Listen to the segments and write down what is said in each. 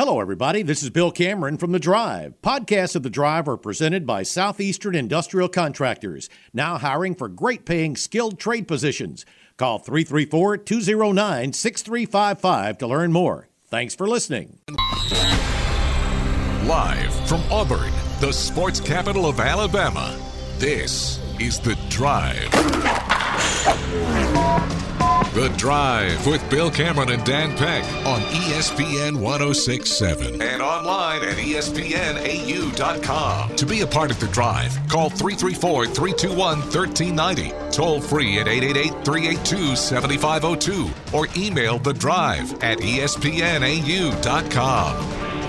Hello, everybody. This is Bill Cameron from The Drive. Podcasts of The Drive are presented by Southeastern Industrial Contractors, now hiring for great-paying skilled trade positions. Call 334-209-6355 to learn more. Thanks for listening. Live from Auburn, the sports capital of Alabama, this is The Drive. The Drive with Bill Cameron and Dan Peck on ESPN 106.7 and online at ESPNAU.com. To be a part of The Drive, call 334-321-1390, toll free at 888-382-7502, or email The Drive at ESPNAU.com.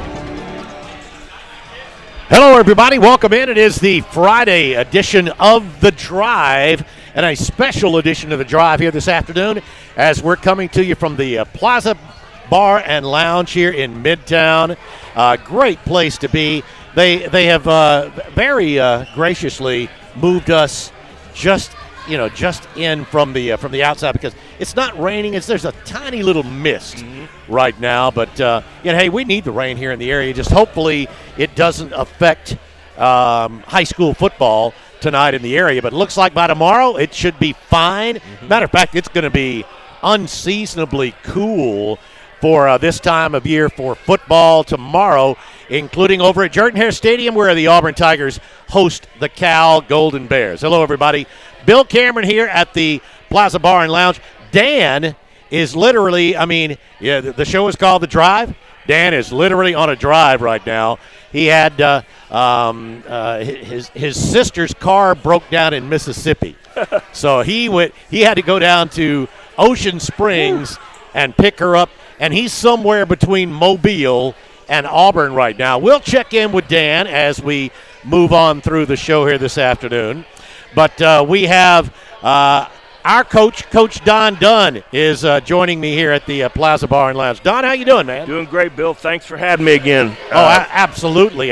Hello, everybody. Welcome in. It is the Friday edition of The Drive, and a special edition of The Drive here this afternoon as we're coming to you from the Plaza Bar and Lounge here in Midtown. Great place to be. They have very graciously moved us just in from the outside because it's not raining. There's a tiny little mist right now, but hey, we need the rain here in the area. Just hopefully it doesn't affect high school football tonight in the area, but it looks like by tomorrow it should be fine. Matter of fact, it's going to be unseasonably cool for this time of year for football tomorrow, including over at Jordan-Hare Stadium where the Auburn Tigers host the Cal Golden Bears. Hello, everybody. Bill Cameron here at the Plaza Bar and Lounge. Dan is literally, the show is called The Drive. Dan is literally on a drive right now. He had his sister's car broke down in Mississippi, so he had to go down to Ocean Springs and pick her up, and he's somewhere between Mobile and Auburn right now. We'll check in with Dan as we move on through the show here this afternoon, but we have our coach, Coach Don Dunn, is joining me here at the Plaza Bar and Lounge. Don, how you doing, man? Doing great, Bill. Thanks for having me again. Absolutely.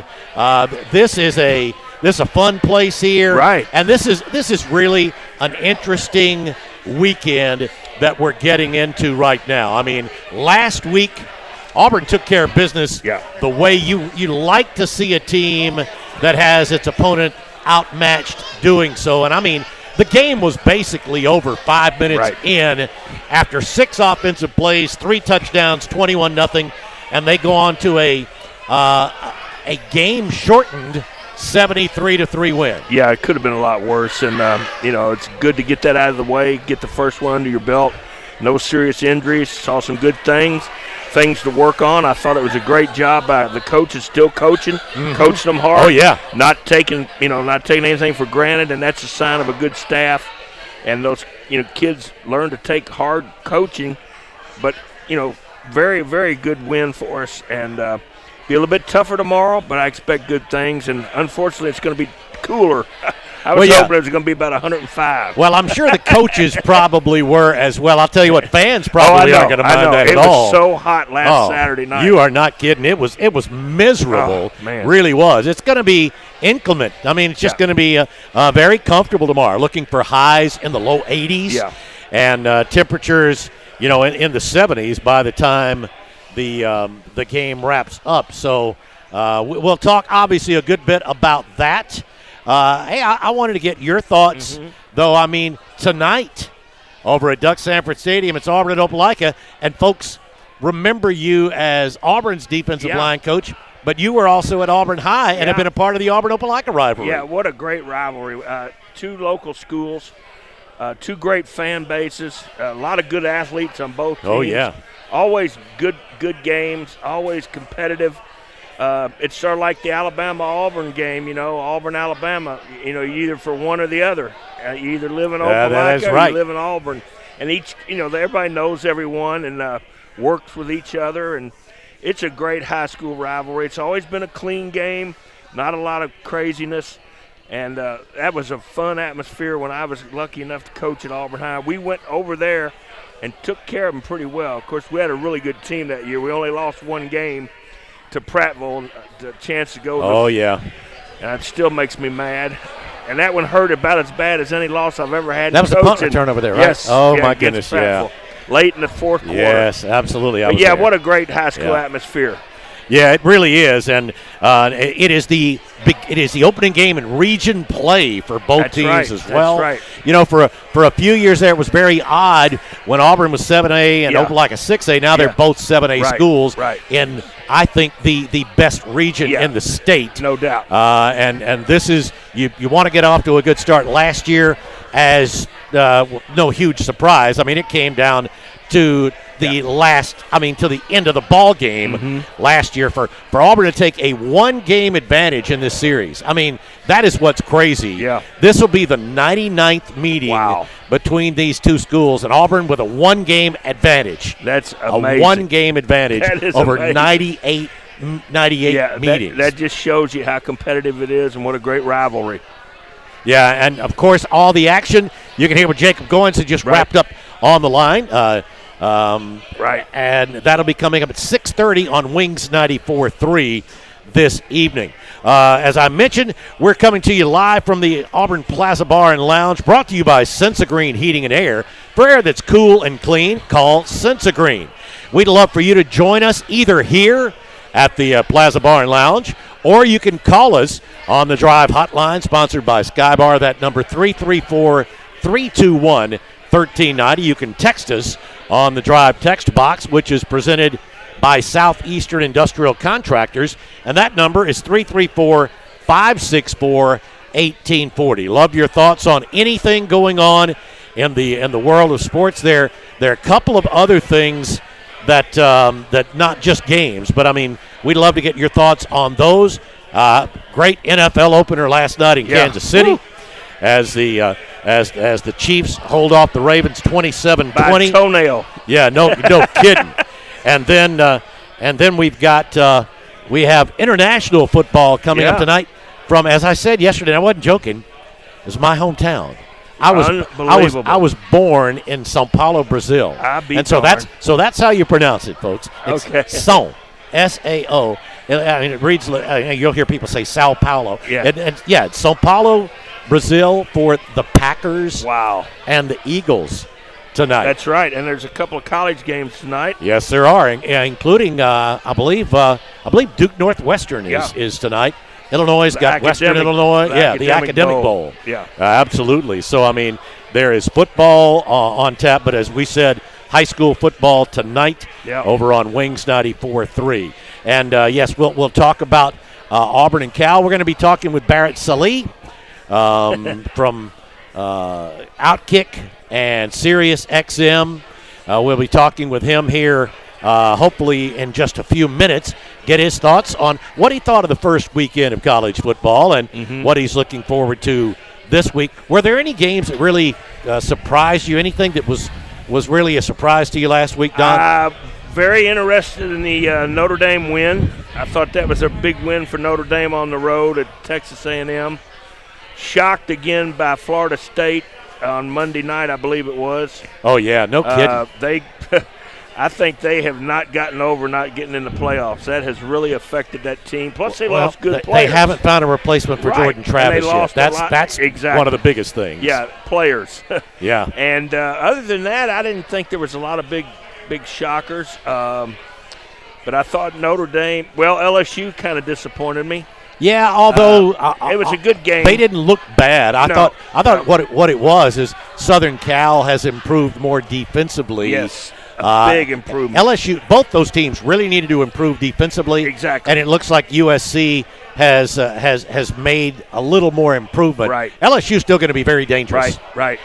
This is a fun place here, right? And this is really an interesting weekend that we're getting into right now. Last week Auburn took care of business the way you like to see a team that has its opponent outmatched doing so, and the game was basically over 5 minutes in after 6 offensive plays, 3 touchdowns, 21-0, and they go on to a game-shortened 73-3 win. Yeah, it could have been a lot worse, and it's good to get that out of the way, get the first one under your belt. No serious injuries. Saw some good things to work on. I thought it was a great job by the coaches, still coaching them hard. Oh yeah, not taking anything for granted, and that's a sign of a good staff. And those kids learn to take hard coaching, but very, very good win for us, and be a little bit tougher tomorrow, but I expect good things. And unfortunately, it's going to be cooler. I was hoping it was going to be about 105. Well, I'm sure the coaches probably were as well. I'll tell you what, fans probably aren't going to mind that at all. It was so hot last Saturday night. You are not kidding. It was miserable. Oh, man. Really was. It's going to be inclement. It's just going to be very comfortable tomorrow. Looking for highs in the low 80s and temperatures, in the 70s by the time the game wraps up. So we'll talk obviously a good bit about that. Hey, I wanted to get your thoughts, though. Tonight over at Duck Sanford Stadium, it's Auburn at Opelika, and folks remember you as Auburn's defensive line coach, but you were also at Auburn High and have been a part of the Auburn-Opelika rivalry. Yeah, what a great rivalry. 2 local schools, 2 great fan bases, a lot of good athletes on both teams. Oh, yeah. Always good games, always competitive. It's sort of like the Alabama-Auburn game, Auburn-Alabama. You're either for one or the other. You either live in Opelika or you live in Auburn. And everybody knows everyone and works with each other. And it's a great high school rivalry. It's always been a clean game, not a lot of craziness. And that was a fun atmosphere when I was lucky enough to coach at Auburn High. We went over there and took care of them pretty well. Of course, we had a really good team that year. We only lost 1 game to Prattville, the chance to go. Oh, yeah. And it still makes me mad. And that one hurt about as bad as any loss I've ever had. That was the punt return over there, right? Yes. Oh, my goodness, yeah. late in the fourth quarter. Yes, absolutely. But yeah, what a great high school atmosphere. Yeah, it really is, and it is the opening game in region play for both teams as well. That's right. You know, for a few years there, it was very odd when Auburn was 7A and opened like a 6A. Now they're both 7A schools in, I think, the best region in the state. No doubt. And this is you want to get off to a good start. Last year, as no huge surprise. I mean, it came down to the to the end of the ball game last year for Auburn to take a one-game advantage in this series. I mean, that is what's crazy. Yeah. This will be the 99th meeting between these two schools, and Auburn with a one-game advantage. That's amazing. A one-game advantage over amazing. 98 meetings. That just shows you how competitive it is and what a great rivalry. Yeah, and, of course, all the action. You can hear what Jacob Goins had just wrapped up on the line. And that'll be coming up at 6:30 on Wings 94.3 this evening. As I mentioned, we're coming to you live from the Auburn Plaza Bar and Lounge, brought to you by Sensagreen Heating and Air. For air that's cool and clean, call Sensagreen. We'd love for you to join us either here at the Plaza Bar and Lounge, or you can call us on the Drive hotline, sponsored by Skybar. That number 334-321-1390. You can text us on the Drive text box, which is presented by Southeastern Industrial Contractors, and that number is 334-564-1840. Love your thoughts on anything going on in the world of sports. There are a couple of other things that not just games, but I mean, we'd love to get your thoughts on those. Great NFL opener last night in Kansas City. As the Chiefs hold off the Ravens 27-20. By toenail. Yeah, no kidding. And then we have international football coming up tonight from, as I said yesterday, I wasn't joking, it's my hometown. I was born in São Paulo, Brazil. So that's how you pronounce it, folks. It's São, S-A-O. I mean, it reads. You'll hear people say Sao Paulo. Yeah. It's São Paulo, Brazil, for the Packers. Wow. And the Eagles tonight. That's right. And there's a couple of college games tonight. Yes, there are, including I believe Duke Northwestern is tonight. Illinois got Western Illinois. The Academic Bowl. Yeah. Absolutely. So I mean, there is football on tap, but as we said, high school football tonight over on Wings 94.3. And yes, we'll talk about Auburn and Cal. We're going to be talking with Barrett Salih from Outkick and Sirius XM. We'll be talking with him here hopefully in just a few minutes, get his thoughts on what he thought of the first weekend of college football and what he's looking forward to this week. Were there any games that really surprised you? Anything that was really a surprise to you last week, Don? Very interested in the Notre Dame win. I thought that was a big win for Notre Dame on the road at Texas A&M. Shocked again by Florida State on Monday night, I believe it was. Oh, yeah, no kidding. I think they have not gotten over not getting in the playoffs. That has really affected that team. Plus, they lost good players. They haven't found a replacement for Jordan Travis yet. That's exactly one of the biggest things. Yeah, players. Yeah. And other than that, I didn't think there was a lot of big shockers. But I thought Notre Dame, LSU kind of disappointed me. Yeah, although it was a good game. They didn't look bad. I thought what it was is Southern Cal has improved more defensively. Yes. Big improvement. LSU, both those teams really needed to improve defensively. Exactly. And it looks like USC has made a little more improvement. Right. LSU's still going to be very dangerous. Right.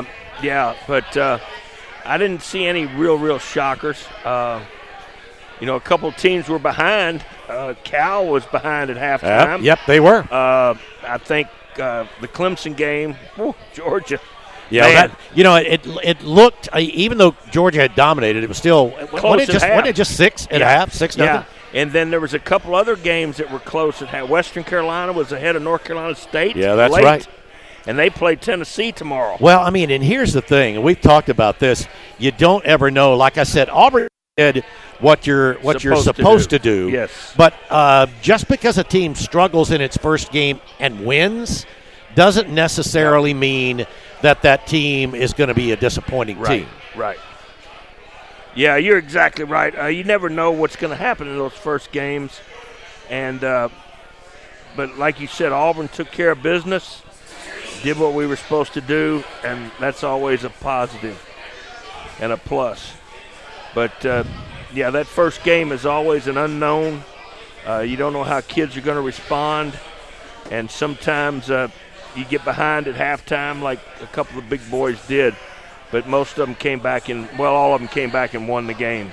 But I didn't see any real shockers. A couple teams were behind. Cal was behind at halftime. Yep, they were. I think the Clemson game, Georgia. Yeah, it looked, even though Georgia had dominated, it was still close at half. Wasn't it just 6 at half, 6-0? Yeah, and then there was a couple other games that were close at half. Western Carolina was ahead of North Carolina State. Yeah, that's right. And they play Tennessee tomorrow. Well, I mean, and here's the thing, and we've talked about this. You don't ever know. Like I said, Auburn did what you're supposed to do. Yes. But just because a team struggles in its first game and wins doesn't necessarily mean that team is going to be a disappointing team. Right. Yeah, you're exactly right. You never know what's going to happen in those first games. And but like you said, Auburn took care of business, did what we were supposed to do, and that's always a positive and a plus. But, yeah, that first game is always an unknown. You don't know how kids are going to respond. And sometimes you get behind at halftime like a couple of big boys did. But most of them came back all of them came back and won the game.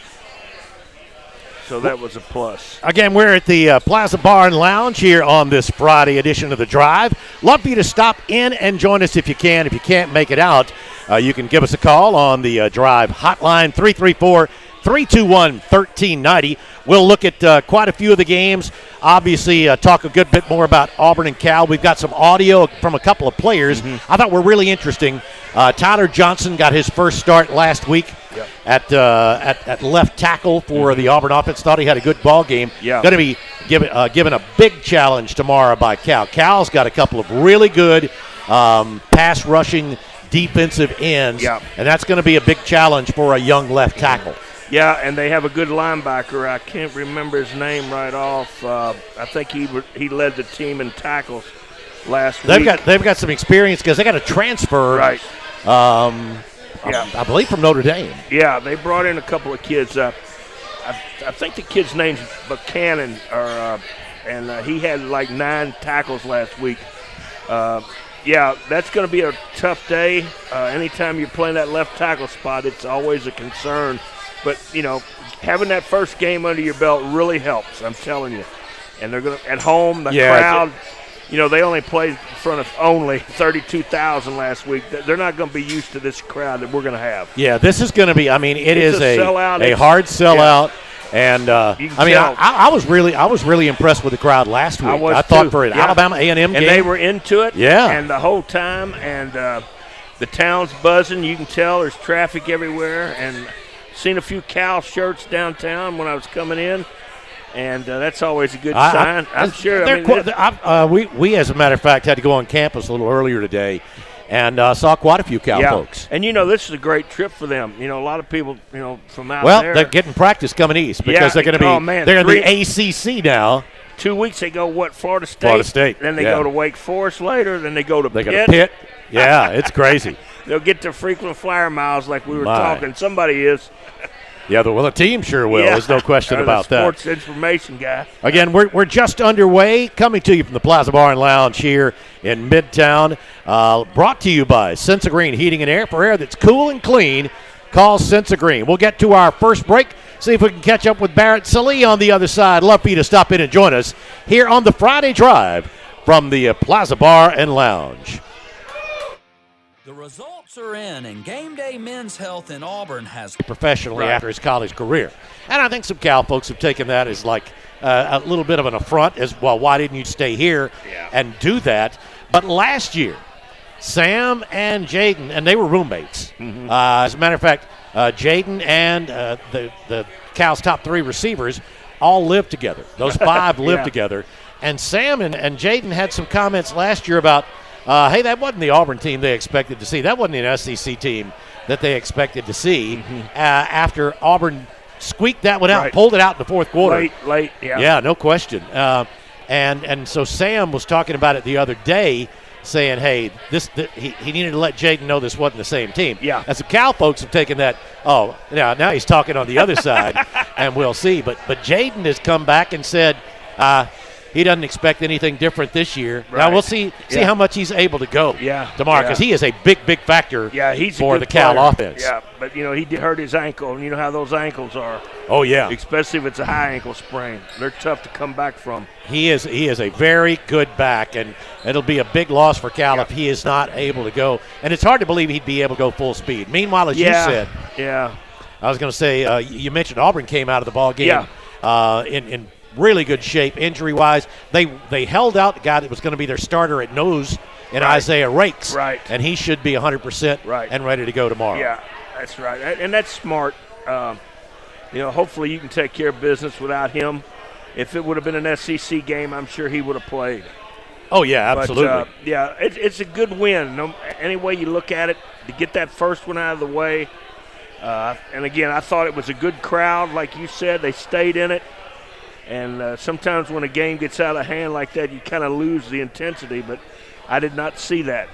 So that was a plus. Again, we're at the Plaza Bar and Lounge here on this Friday edition of The Drive. Love for you to stop in and join us if you can. If you can't make it out, you can give us a call on the Drive hotline, 334-321-1390. We'll look at quite a few of the games. Obviously, talk a good bit more about Auburn and Cal. We've got some audio from a couple of players I thought were really interesting. Tyler Johnson got his first start last week at left tackle for the Auburn offense. Thought he had a good ball game. Yeah. Going to be given a big challenge tomorrow by Cal. Cal's got a couple of really good pass rushing defensive ends, and that's going to be a big challenge for a young left tackle. Yeah, and they have a good linebacker. I can't remember his name right off. I think he led the team in tackles last week. They've got some experience because they got a transfer. Right. I believe from Notre Dame. Yeah, they brought in a couple of kids. I think the kid's name's Buchanan, and he had like 9 tackles last week. Yeah, that's going to be a tough day. Anytime you're playing that left tackle spot, it's always a concern. But, having that first game under your belt really helps, I'm telling you. And they're going to, at home, the crowd, they only played in front of only 32,000 last week. They're not going to be used to this crowd that we're going to have. Yeah, this is going to be, it's a hard sellout. Yeah. And I was really impressed with the crowd last week. I thought for an Alabama A&M game, and they were into it. Yeah, and the whole time, and the town's buzzing. You can tell there's traffic everywhere, and seen a few Cal shirts downtown when I was coming in, and that's always a good sign. I'm sure. We, as a matter of fact, had to go on campus a little earlier today. And saw quite a few Cal folks. And, this is a great trip for them. A lot of people, from out there. Well, they're getting practice coming east because they're going to be they're in the ACC now. 2 weeks they go, Florida State? Florida State. Then they go to Wake Forest later. Then they go to Pitt. They go to Pitt. Yeah, it's crazy. They'll get to frequent flyer miles like we were talking. Somebody is. Yeah, the team sure will. Yeah. There's no question about that. Sports information guy. Again, we're just underway, coming to you from the Plaza Bar and Lounge here in Midtown. Brought to you by Sensa Green Heating and Air. For air that's cool and clean, call Sensa Green. We'll get to our first break, see if we can catch up with Barrett Sallee on the other side. Love for you to stop in and join us here on the Friday Drive from the Plaza Bar and Lounge. The results are in, and Game Day Men's Health in Auburn has professionally after his college career. And I think some Cal folks have taken that as like a little bit of an affront as, well, why didn't you stay here and do that? But last year, Sam and Jaden, and they were roommates. As a matter of fact, Jaden and the Cal's top 3 receivers all lived together. Those 5 lived together. And Sam and Jaden had some comments last year about, hey, that wasn't the Auburn team they expected to see. That wasn't an SEC team that they expected to see after Auburn squeaked that one out, pulled it out in the fourth quarter. Late, Yeah, no question. And so Sam was talking about it the other day, saying, hey, he needed to let Jaden know this wasn't the same team. Yeah. As the Cal folks have taken that, now he's talking on the other side, and we'll see. But Jaden has come back and said, he doesn't expect anything different this year. Right. Now we'll see how much he's able to go tomorrow, because he is a big factor for the Cal offense. Yeah, but he did hurt his ankle, and you know how those ankles are. Oh yeah, especially if it's a high ankle sprain. They're tough to come back from. He is a very good back, and it'll be a big loss for Cal if he is not able to go. And it's hard to believe he'd be able to go full speed. Meanwhile, as you said, I was going to say, you mentioned Auburn came out of the ball game in really good shape injury-wise. They held out the guy that was going to be their starter at nose in Isaiah Rakes. Right. And he should be 100% and ready to go tomorrow. Yeah, that's right. And that's smart. Hopefully you can take care of business without him. If it would have been an SEC game, I'm sure he would have played. Oh, yeah, absolutely. But, it's a good win. Any way you look at it, to get that first one out of the way, And again, I thought it was a good crowd, like you said. They stayed in it. And sometimes when a game gets out of hand like that, you kind of lose the intensity, but I did not see that.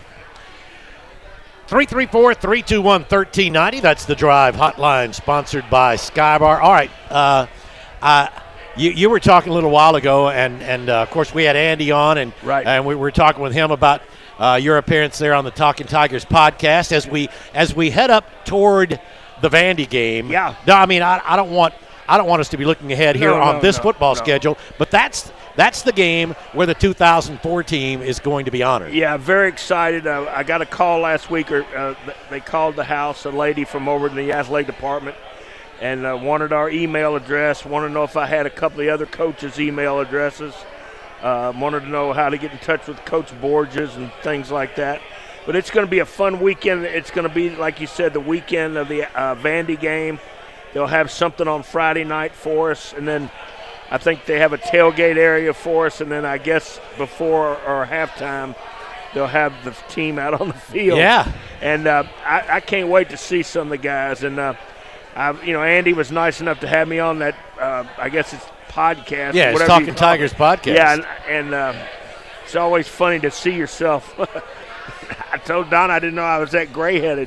334-321-1390. That's the Drive hotline sponsored by Skybar. All right. You were talking a little while ago, and of course we had Andy on, and we were talking with him about your appearance there on the Talking Tigers podcast as we head up toward the Vandy game. Yeah. No, I mean I don't want us to be looking ahead here on this football schedule, but that's the game where the 2004 team is going to be honored. Yeah, very excited. I got a call last week. They called the house, a lady from over in the athletic department, and wanted our email address, wanted to know if I had a couple of the other coaches' email addresses, wanted to know how to get in touch with Coach Borges and things like that. But it's going to be a fun weekend. It's going to be, like you said, the weekend of the Vandy game. They'll have something on Friday night for us, and then I think they have a tailgate area for us, and then I guess before or halftime they'll have the team out on the field. Yeah. And I can't wait to see some of the guys. And, Andy was nice enough to have me on that, I guess it's podcast. Yeah, it's Talking Tigers podcast. Yeah, and it's always funny to see yourself. I told Don I didn't know I was that gray-headed.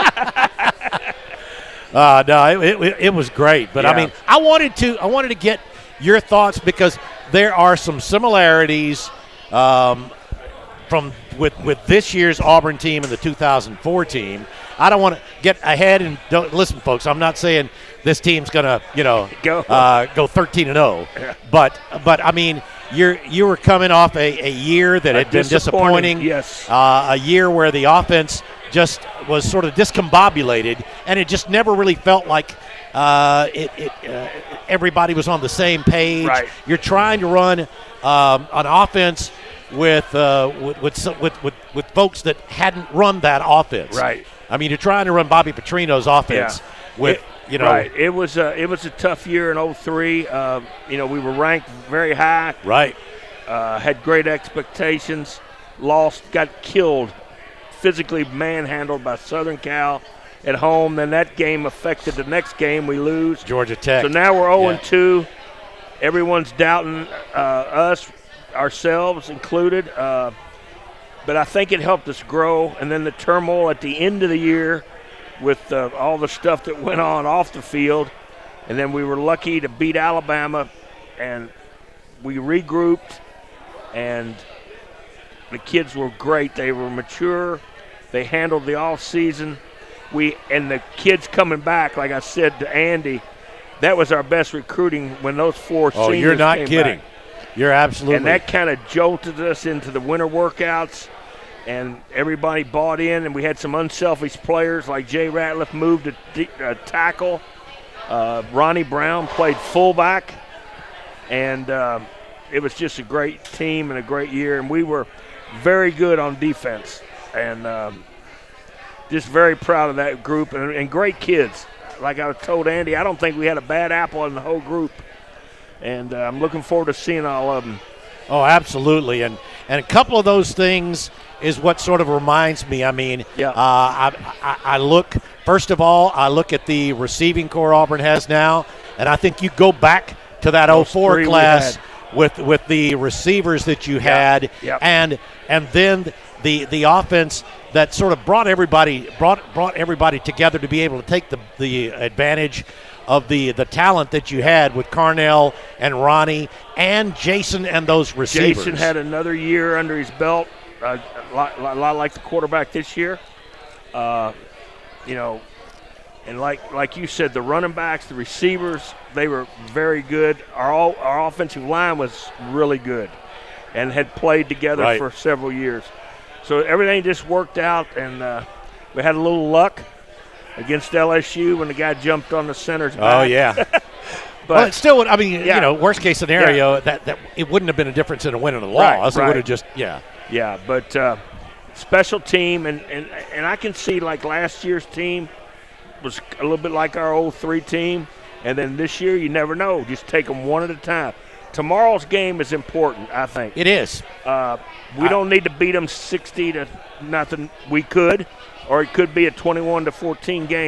No, it was great, but yeah. I mean, I wanted to get your thoughts because there are some similarities with this year's Auburn team and the 2004 team. I don't want to get ahead and don't listen, folks. I'm not saying this team's gonna go 13-0, yeah. but I mean. You were coming off a year that had been disappointing. Yes. A year where the offense just was sort of discombobulated, and it just never really felt like everybody was on the same page. Right. You're trying to run an offense with folks that hadn't run that offense. Right. I mean, you're trying to run Bobby Petrino's offense with. Right. It was a tough year in 03. We were ranked very high. Right. Had great expectations. Lost, got killed, physically manhandled by Southern Cal at home. Then that game affected the next game. We lose. Georgia Tech. So now we're 0-2. Everyone's doubting us, ourselves included. But I think it helped us grow. And then the turmoil at the end of the year with all the stuff that went on off the field. And then we were lucky to beat Alabama, and we regrouped, and the kids were great. They were mature. They handled the off season. And the kids coming back, like I said to Andy, that was our best recruiting when those four seniors came back. Oh, you're not kidding. You're absolutely. And that kind of jolted us into the winter workouts. And everybody bought in, and we had some unselfish players like Jay Ratliff moved to tackle. Ronnie Brown played fullback. And it was just a great team and a great year. And we were very good on defense. And just very proud of that group. And great kids. Like I told Andy, I don't think we had a bad apple in the whole group. And I'm looking forward to seeing all of them. Oh, absolutely. And a couple of those things is what sort of reminds me. I mean, I look, first of all, I look at the receiving core Auburn has now, and I think you go back to that 04 class with the receivers that you had, and then the offense that sort of brought everybody together to be able to take the advantage of the talent that you had with Carnell and Ronnie and Jason and those receivers. Jason had another year under his belt, a lot like the quarterback this year. And like you said, the running backs, the receivers, they were very good. Our offensive line was really good and had played together for several years. So everything just worked out, and we had a little luck against LSU when the guy jumped on the center's back. Oh, yeah. But it still would, worst case scenario, that it wouldn't have been a difference in a win and a loss. It would have just, Yeah, but special team, and I can see like last year's team was a little bit like our 03 team, and then this year you never know. Just take them one at a time. Tomorrow's game is important, I think. It is. We don't need to beat them 60-0. We could, or it could be a 21-14 game.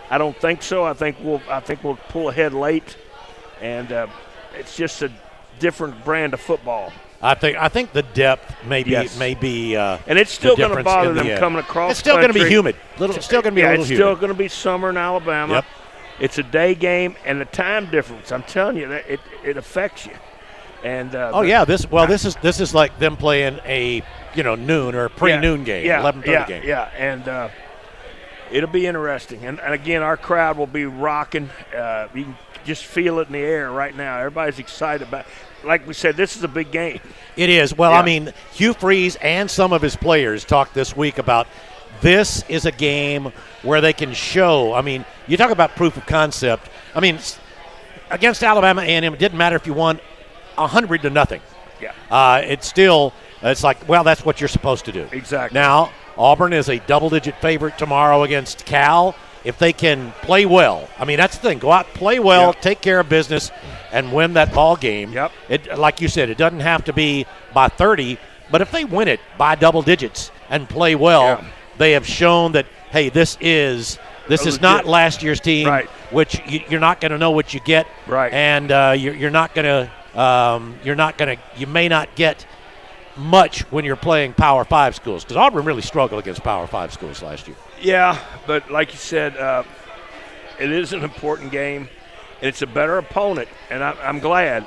I don't think so. I think we'll pull ahead late, and it's just a different brand of football. I think the depth may be and it's still going to bother them coming across. It's still going to be humid. It's still going to be a little humid. It's still going to be summer in Alabama. Yep. It's a day game, and the time difference. I'm telling you that it affects you. And this is like them playing a noon or a pre-noon game, 11:30 game. Yeah, and it'll be interesting. And again, our crowd will be rocking. You can just feel it in the air right now. Everybody's excited about it. Like we said, this is a big game. It is. Well, I mean, Hugh Freeze and some of his players talked this week about this is a game where they can show. I mean, you talk about proof of concept. I mean, against Alabama A&M, it didn't matter if you won 100-0. Yeah. It's like, well, that's what you're supposed to do. Exactly. Now, Auburn is a double-digit favorite tomorrow against Cal. If they can play well, I mean, that's the thing. Go out, play well, take care of business, and win that ball game. Yep. It, like you said, it doesn't have to be by 30, but if they win it by double digits and play well, they have shown that, hey, this is not last year's team, right, which you're not going to know what you get, right, and you're not going to you may not get much when you're playing Power 5 schools, because Auburn really struggled against Power 5 schools last year. Yeah, but like you said, it is an important game, and it's a better opponent, and I'm glad.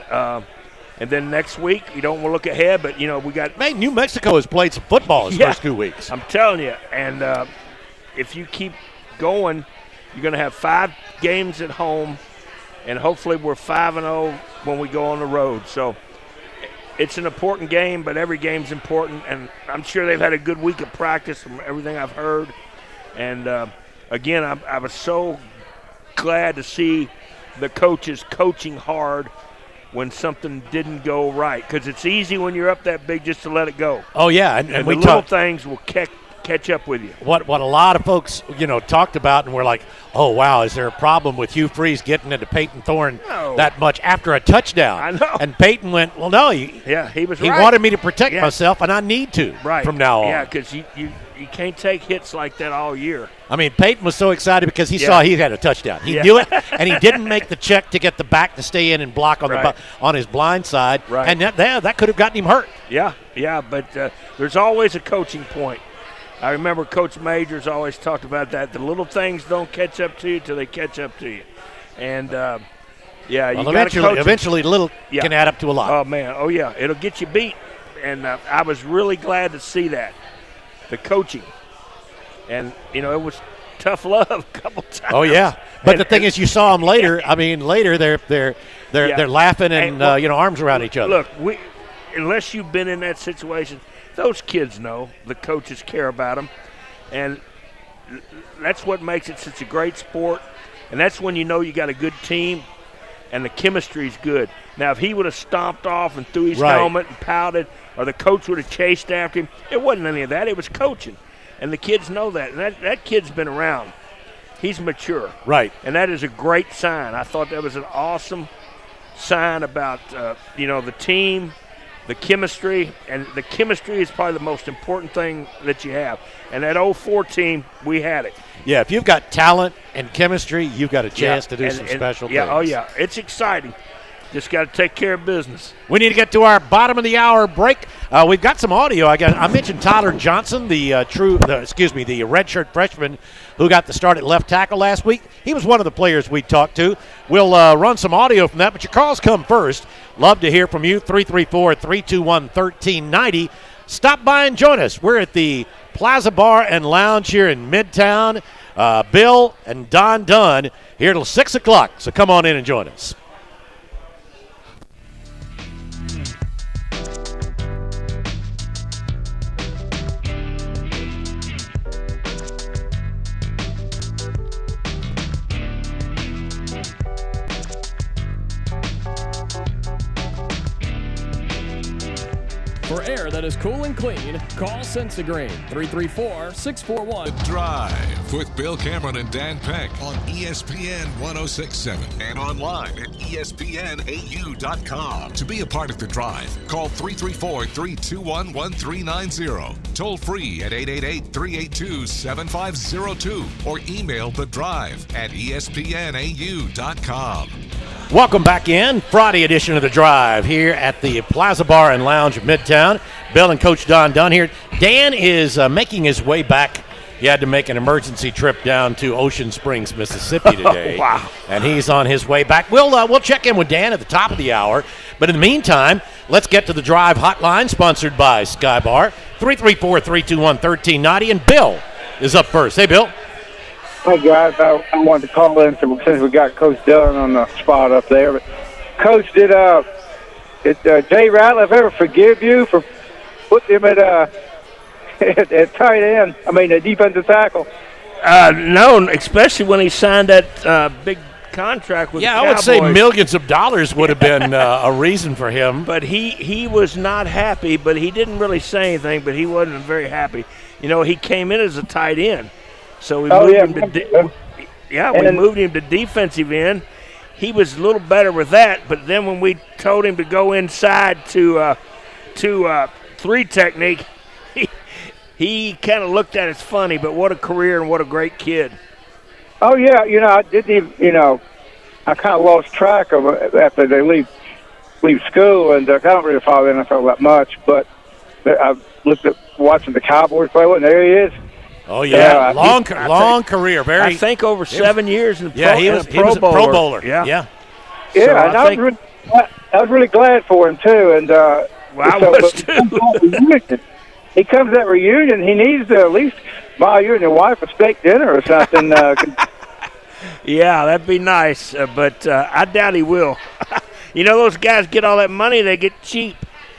And then next week, you don't want to look ahead, but, we got – Man, New Mexico has played some football these first 2 weeks. I'm telling you, and if you keep going, you're going to have 5 games at home, and hopefully we're 5-0 when we go on the road. So it's an important game, but every game's important, and I'm sure they've had a good week of practice from everything I've heard. And, again, I was so glad to see the coaches coaching hard when something didn't go right, because it's easy when you're up that big just to let it go. Oh, yeah, and we little things will catch up with you. What a lot of folks, talked about, and we're like, oh, wow, is there a problem with Hugh Freeze getting into Peyton Thorne that much after a touchdown? I know. And Peyton went, well, no. He was He right. wanted me to protect myself, and I need to from now on. Yeah, because you can't take hits like that all year. I mean, Peyton was so excited because he saw he had a touchdown. He knew it, and he didn't make the check to get the back to stay in and block on on his blind side. Right. And that could have gotten him hurt. Yeah, but there's always a coaching point. I remember Coach Majors always talked about that. The little things don't catch up to you till they catch up to you. And, you got to coach. Eventually, little can add up to a lot. Oh, man. Oh, yeah. It'll get you beat. And I was really glad to see that, the coaching. And, it was tough love a couple times. Oh, yeah. But the thing is, you saw them later. I mean, later they're laughing and, arms around each other. Look, unless you've been in that situation, those kids know the coaches care about them. And that's what makes it such a great sport. And that's when you know you got a good team and the chemistry's good. Now, if he would have stomped off and threw his helmet and pouted, or the coach would have chased after him, it wasn't any of that. It was coaching. And the kids know that. And that kid's been around. He's mature. Right. And that is a great sign. I thought that was an awesome sign about, the team, the chemistry. And the chemistry is probably the most important thing that you have. And that 04 team, we had it. Yeah, if you've got talent and chemistry, you've got a chance to do some special things. Yeah, oh, yeah. It's exciting. Just got to take care of business. We need to get to our bottom of the hour break. We've got some audio. I mentioned Tyler Johnson, the redshirt freshman who got the start at left tackle last week. He was one of the players we talked to. We'll run some audio from that, but your calls come first. Love to hear from you. 334-321-1390. Stop by and join us. We're at the Plaza Bar and Lounge here in Midtown. Bill and Don Dunn here till 6 o'clock, so come on in and join us. For air that is cool and clean, call Sensagreen, 334-641. The Drive with Bill Cameron and Dan Peck on ESPN 106.7 and online at ESPNAU.com. To be a part of The Drive, call 334-321-1390. Toll free at 888-382-7502 or email The Drive at ESPNAU.com. Welcome back in. Friday edition of The Drive here at the Plaza Bar and Lounge of Midtown. Bill and Coach Don Dunn here. Dan is making his way back. He had to make an emergency trip down to Ocean Springs, Mississippi today. Wow. And he's on his way back. We'll check in with Dan at the top of the hour. But in the meantime, let's get to the Drive hotline, sponsored by Skybar, 334-321-1390. And Bill is up first. Hey, Bill. Hey, guys, I wanted to call in since we got Coach Dunn on the spot up there. But Coach, did Jay Ratliff ever forgive you for putting him at tight end? I mean, a defensive tackle. No, especially when he signed that big contract with the Cowboys. I would say millions of dollars would have been a reason for him. But he was not happy, but he didn't really say anything, but he wasn't very happy. You know, he came in as a tight end. So we moved him to defensive end. He was a little better with that, but then when we told him to go inside to three technique, he kind of looked at us funny. But what a career and what a great kid! Oh yeah, I didn't even, I kind of lost track of it after they leave school, and I don't really follow the NFL that much. But I looked at watching the Cowboys play, and there he is. Oh, yeah. Long career. I think over 7 years in he was a Pro Bowler. Yeah, so I was really glad for him, too. And I was, too. He comes to that reunion, he needs to at least buy you and your wife a steak dinner or something. Yeah, that'd be nice, but I doubt he will. Those guys get all that money, they get cheap.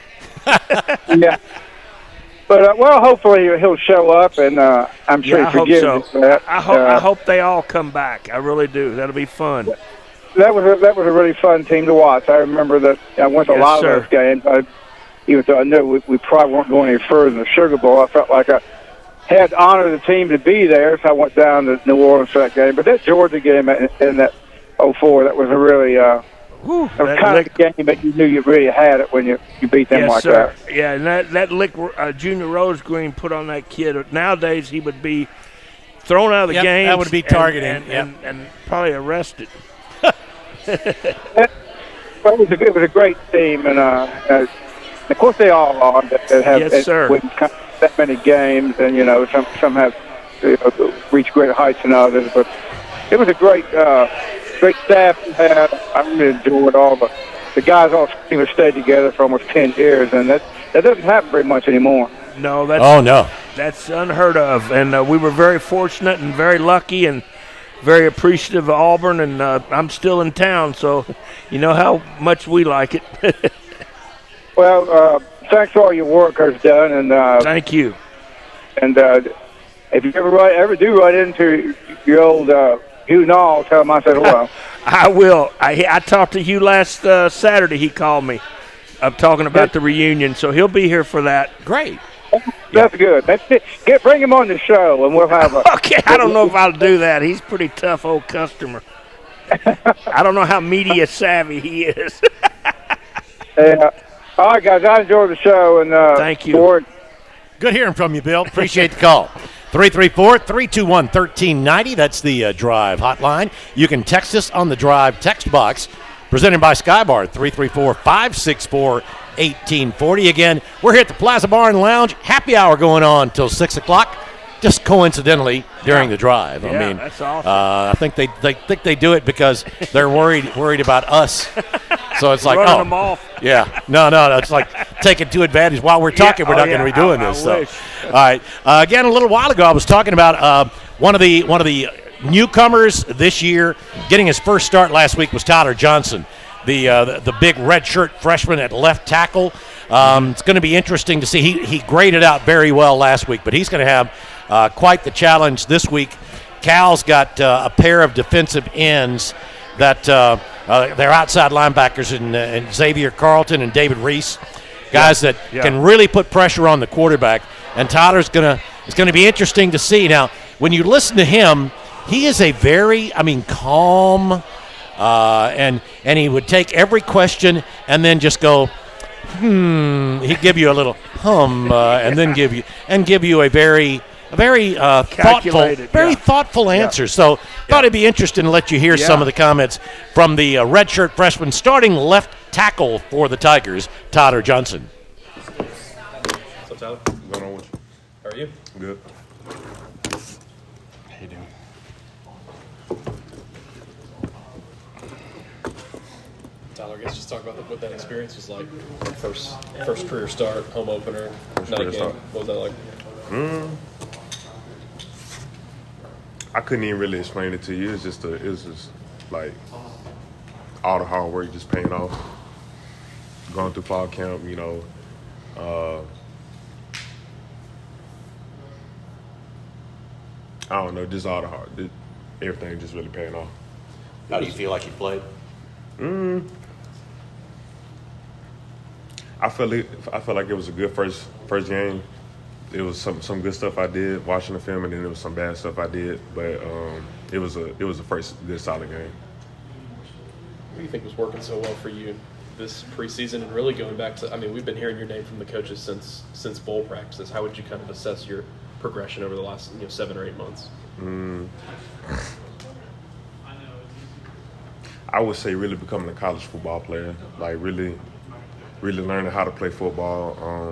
Yeah. But, hopefully he'll show up, and I'm sure he forgives us for that. I hope they all come back. I really do. That'll be fun. That was a really fun team to watch. I remember that I went to a lot of those games. Even though I knew we probably weren't going any further than the Sugar Bowl, I felt like I had honored the team to be there, so I went down to New Orleans for that game. But that Georgia game in that 2004, that was a really that was kind of the game that you knew you really had it when you beat them that. Yeah, and that lick Junior Rosegreen put on that kid. Nowadays, he would be thrown out of the game. That would be targeting. And probably arrested. It was a great team, and of course they all are that have won that many games, and some have reached greater heights than others. But it was a great staff we had. I really enjoyed all the guys all seem to stay together for almost 10 years, and that doesn't happen very much anymore. No, that's unheard of, and we were very fortunate and very lucky and very appreciative of Auburn, and I'm still in town, so you know how much we like it. Well, thanks for all your work, Coach Dunn, and thank you. And if you ever do run into your old Hugh Nall, tell him I said hello. I will. I talked to Hugh last Saturday. He called me. I'm talking about the reunion, so he'll be here for that. Great. That's good. That's it. Bring him on the show, and we'll have a. Okay, I don't know if I'll do that. He's a pretty tough old customer. I don't know how media savvy he is. Yeah. All right, guys, I enjoyed the show, and thank you. Good hearing from you, Bill. Appreciate the call. 334-321-1390. That's the Drive hotline. You can text us on the Drive text box, presented by Skybar, 334-564-1840. Again, we're here at the Plaza Bar and Lounge. Happy hour going on till 6 o'clock. Just coincidentally during the drive. Yeah, I mean, that's awesome. I think they do it because they're worried about us. So it's like, running them off. Yeah, no, it's like taking two advantage while we're talking. We're not going to be doing this. So, all right. Again, a little while ago, I was talking about one of the newcomers this year getting his first start last week was Tyler Johnson, the big redshirt freshman at left tackle. It's going to be interesting to see. He graded out very well last week, but he's going to have quite the challenge this week. Cal's got a pair of defensive ends that they're outside linebackers in Xavier Carlton and David Reese. guys that can really put pressure on the quarterback. And Tyler's it's gonna be interesting to see. Now, when you listen to him, he is a very, calm, and he would take every question and then just go, He'd give you a little and then give you a very thoughtful answer. So thought it'd be interesting to let you hear some of the comments from the redshirt freshman starting left tackle for the Tigers, Tyler Johnson. What's up, Tyler? What's going on with you? How are you? Good. How you doing? Tyler, I guess just talk about what that experience was like. First career start, home opener, night game. What was that like? I couldn't even really explain it to you. It was just like all the hard work just paying off. Going through fall camp, I don't know, just all the hard, everything just really paying off. How do you feel like you played? I felt like it was a good first game. It was some good stuff I did watching the film, and then there was some bad stuff I did. But it was a first good solid game. What do you think was working so well for you this preseason, and really going back to? We've been hearing your name from the coaches since bowl practices. How would you kind of assess your progression over the last 7 or 8 months? I would say really becoming a college football player, like really learning how to play football,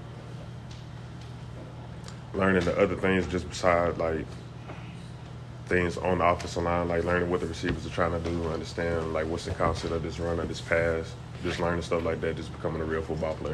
learning the other things just beside like things on the offensive line, like learning what the receivers are trying to do, understand like what's the concept of this run or this pass, just learning stuff like that, just becoming a real football player.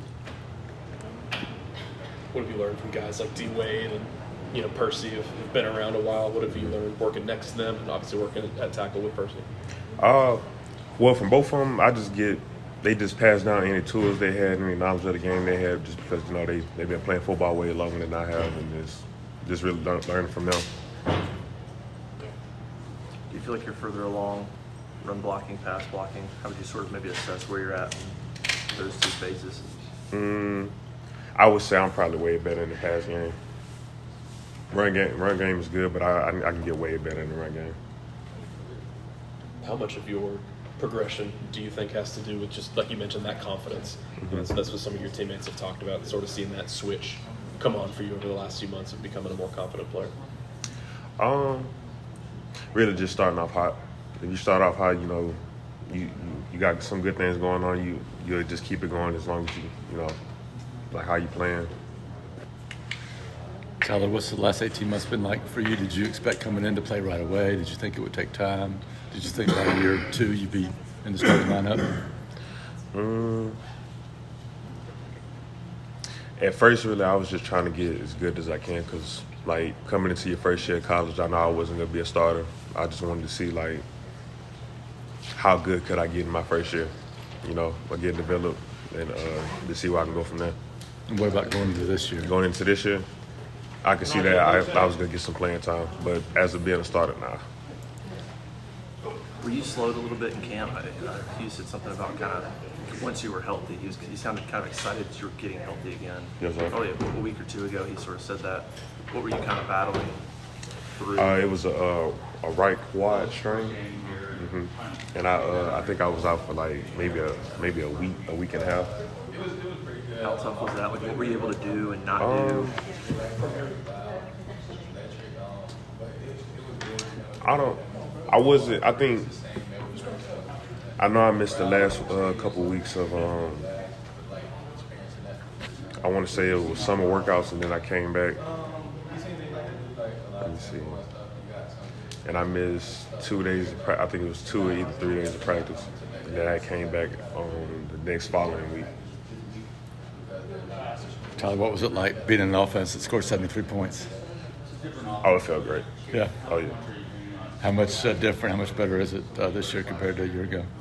What have you learned from guys like D. Wade and Percy have been around a while? What have you learned working next to them and obviously working at tackle with Percy? Well, from both of them, they just passed down any tools they had, any knowledge of the game they had, just because they've been playing football way longer than I have, and just really learning from them. Do you feel like you're further along, run blocking, pass blocking? How would you sort of maybe assess where you're at in those two phases? I would say I'm probably way better in the pass game. Run game is good, but I can get way better in the run game. How much of your progression do you think has to do with just, like you mentioned, that confidence? So that's what some of your teammates have talked about, sort of seeing that switch come on for you over the last few months of becoming a more confident player. Really just starting off hot. If you start off hot, you got some good things going on, you'll just keep it going as long as you like how you playing. Tyler, what's the last 18 months been like for you? Did you expect coming in to play right away? Did you think it would take time? Did you think by a year or two you'd be in the starting lineup? At first, really, I was just trying to get as good as I can because, like, coming into your first year of college, I know I wasn't going to be a starter. I just wanted to see, like, how good could I get in my first year, or get developed, and to see where I can go from there. And what about going into this year? Going into this year, I could see that I was going to get some playing time, but as of being a starter, nah. Were you slowed a little bit in camp? You said something about kind of once you were healthy. You sounded kind of excited that you were getting healthy again. Yes, sir. Probably a week or two ago, he sort of said that. What were you kind of battling through? It was a right quad strain, and I think I was out for like maybe a week and a half. How tough was that? Like, what were you able to do and not do? I know I missed the last couple weeks of, I want to say it was summer workouts, and then I came back. Let me see. And I missed 2 days, I think it was 2 or either 3 days of practice. And then I came back on the next following week. Tyler, what was it like being in an offense that scored 73 points? Oh, it felt great. Yeah? Oh, yeah. How much different, how much better is it this year compared to a year ago?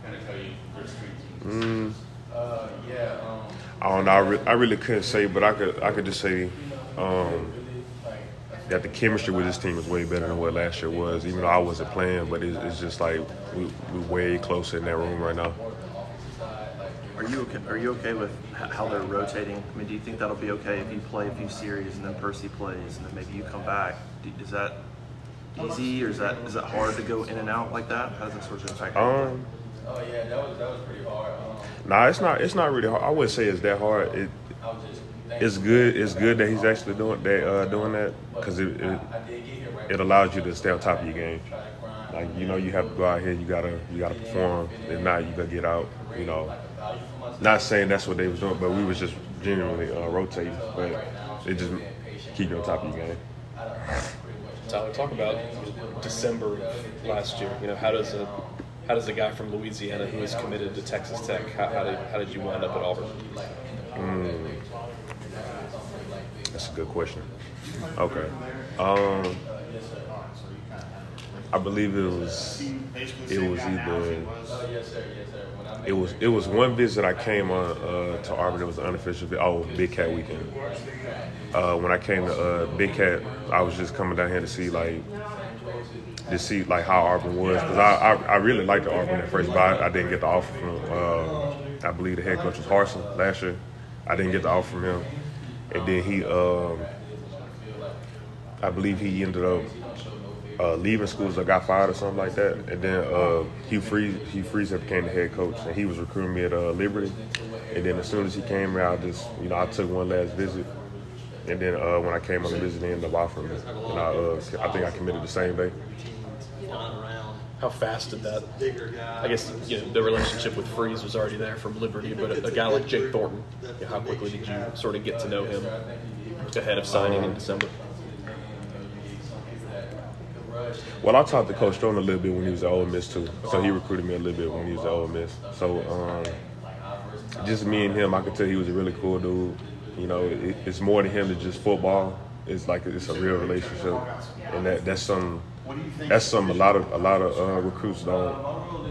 I don't know. I really couldn't say, but I could just say that the chemistry with this team is way better than what last year was. Even though I wasn't playing, but it's just like we're way closer in that room right now. Are Are you okay with how they're rotating? I mean, do you think that'll be okay if you play a few series and then Percy plays and then maybe you come back? Is that easy, or is that hard to go in and out like that? How does that sort of impact? Oh yeah, that was pretty hard. Nah, it's not really hard. I wouldn't say it's that hard. It's good that he's actually doing that because it allows you to stay on top of your game. Like, you know, you have to go out here, you gotta perform. If not, you gotta get out. You know, not saying that's what they was doing, but we was just genuinely rotating. But it just keep you on top of your game. Tyler, talk about December of last year. You know, how does a guy from Louisiana who is committed to Texas Tech, how did you wind up at Auburn? That's a good question. Okay. I believe it was one visit I came on to Auburn. It was an unofficial visit. Big Cat weekend. When I came to Big Cat, I was just coming down here to see how Auburn was, because I really liked the Auburn at first, but I didn't get the offer from I believe the head coach was Harsin last year. I didn't get the offer from him, and then he I believe he ended up leaving schools or got fired or something like that. And then Hugh Freeze became the head coach, and he was recruiting me at Liberty. And then as soon as he came here, I took one last visit. And then when I came on the visit, they ended up offering me. And I think I committed the same day. How fast did that? I guess the relationship with Freeze was already there from Liberty, but a guy like Jake Thornton, how quickly did you sort of get to know him ahead of signing in December? Well, I talked to Coach Stone a little bit when he was at Ole Miss too, so he recruited me a little bit when he was at Ole Miss. So just me and him, I could tell he was a really cool dude. You know, it's more than him than just football. It's a real relationship, and that's something a lot of recruits don't.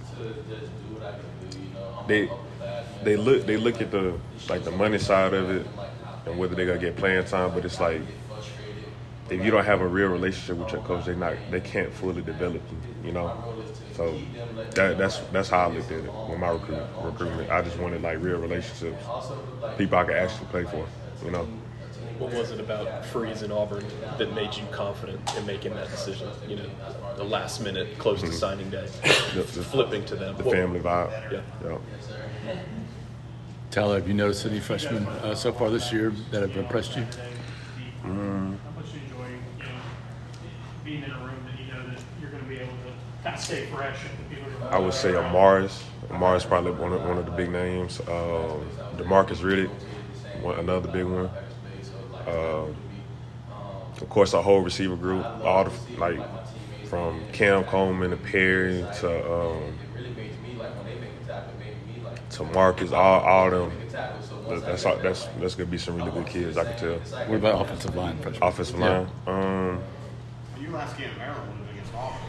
They look at the money side of it and whether they're gonna get playing time, but it's like, if you don't have a real relationship with your coach, they can't fully develop you, know. So that's how I looked at it with my recruitment. I just wanted real relationships, people I could actually play for, you know. What was it about Freeze and Auburn that made you confident in making that decision? You know, the last minute, close to signing day, flipping to them. The family vibe. Yeah. Tyler, have you noticed any freshmen so far this year that have impressed you? Being in a room that you know that you're going to be able to kind of stay fresh. I would say Amaris. Amaris probably one of the big names. DeMarcus Riddick, another big one. Of course, our whole receiver group, all the, from Cam Coleman to Perry to Marcus, all them. That's gonna be some really good kids, I can tell. What about offensive line? Offensive line. You last game at Maryland would have been against Auburn.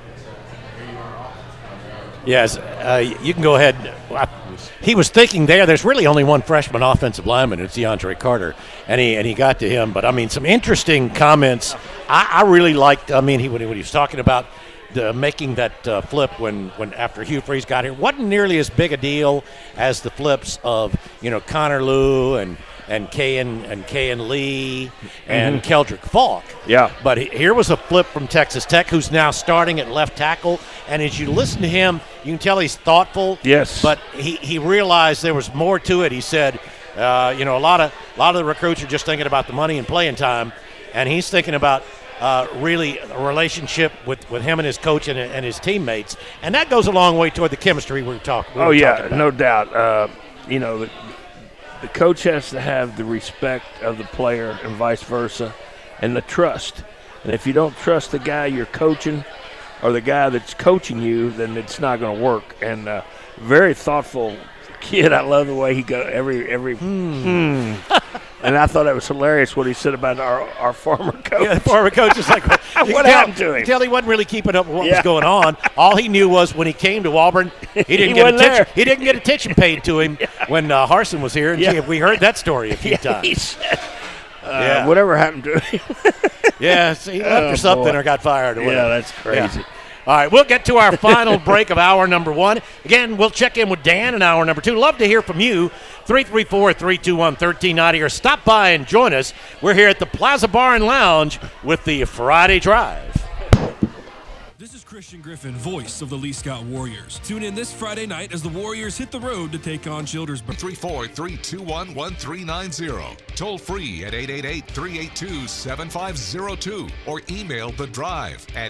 Yes, you can go ahead. He was thinking there's really only one freshman offensive lineman. It's DeAndre Carter, and he got to him. But, I mean, some interesting comments. I really liked, when he was talking about making that flip when after Hugh Freeze got here. Wasn't nearly as big a deal as the flips of, Connor Lew and Kayan Lee and Keldrick Falk. Yeah. But here was a flip from Texas Tech, who's now starting at left tackle. And as you listen to him, you can tell he's thoughtful. Yes. But he realized there was more to it. He said, a lot of the recruits are just thinking about the money and playing time, and he's thinking about really a relationship with him and his coach and his teammates. And that goes a long way toward the chemistry we're talking about. No doubt. The coach has to have the respect of the player and vice versa, and the trust. And if you don't trust the guy you're coaching or the guy that's coaching you, then it's not going to work. And very thoughtful kid. I love the way he goes every. And I thought it was hilarious what he said about our former coach. Yeah, the former coach is like, what happened to him? You tell he wasn't really keeping up with what was going on. All he knew was when he came to Auburn, he didn't get attention paid to him when Harsin was here. And we heard that story a few times. He said, whatever happened to him? He left or something or got fired or whatever. Yeah, that's crazy. All right, we'll get to our final break of hour number 1. Again, we'll check in with Dan in hour number 2. Love to hear from you. 334-321-1390, or stop by and join us. We're here at the Plaza Bar and Lounge with the Friday Drive. This is Christian Griffin, voice of the Lee Scott Warriors. Tune in this Friday night as the Warriors hit the road to take on Childersburg. 334-321-1390. Toll free at 888-382-7502 or email The Drive at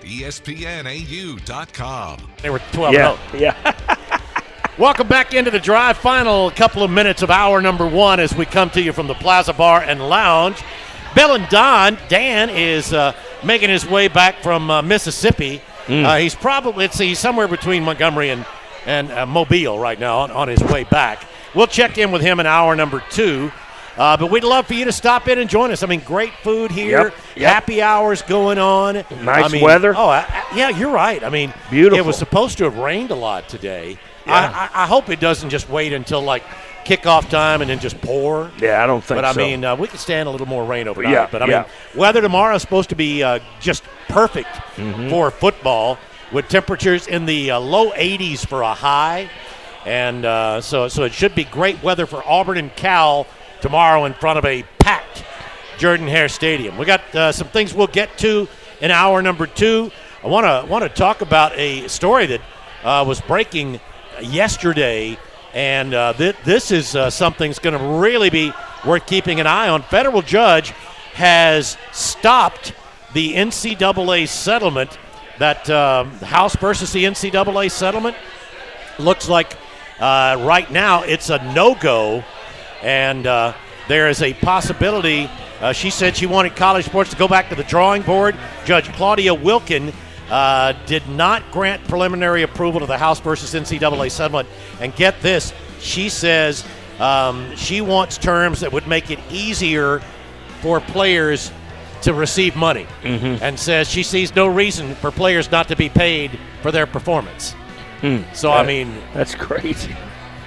espnau.com. They were 12-0. Yeah. Welcome back into the Drive. Final couple of minutes of hour number 1 as we come to you from the Plaza Bar and Lounge. Bill and Don. Dan is making his way back from Mississippi. He's probably, he's somewhere between Montgomery and Mobile right now on his way back. We'll check in with him in hour number 2. But we'd love for you to stop in and join us. I mean, great food here. Yep. Happy hours going on. Nice weather. Oh, yeah, you're right. I mean, beautiful. It was supposed to have rained a lot today. Yeah. I hope it doesn't just wait until, like, kickoff time and then just pour. Yeah, I don't think so. But, I mean, we could stand a little more rain overnight. Yeah, but, I mean, weather tomorrow is supposed to be just perfect for football with temperatures in the low 80s for a high. And so it should be great weather for Auburn and Cal tomorrow in front of a packed Jordan-Hare Stadium. We got some things we'll get to in hour number 2. I want to talk about a story that was breaking yesterday, and this is something that's going to really be worth keeping an eye on. Federal judge has stopped the NCAA settlement, that House versus the NCAA settlement. Looks like right now it's a no-go, and there is a possibility. She said she wanted college sports to go back to the drawing board. Judge Claudia Wilkin did not grant preliminary approval to the House versus NCAA settlement. And get this, she says she wants terms that would make it easier for players to receive money, and says she sees no reason for players not to be paid for their performance. So, I mean, that's crazy.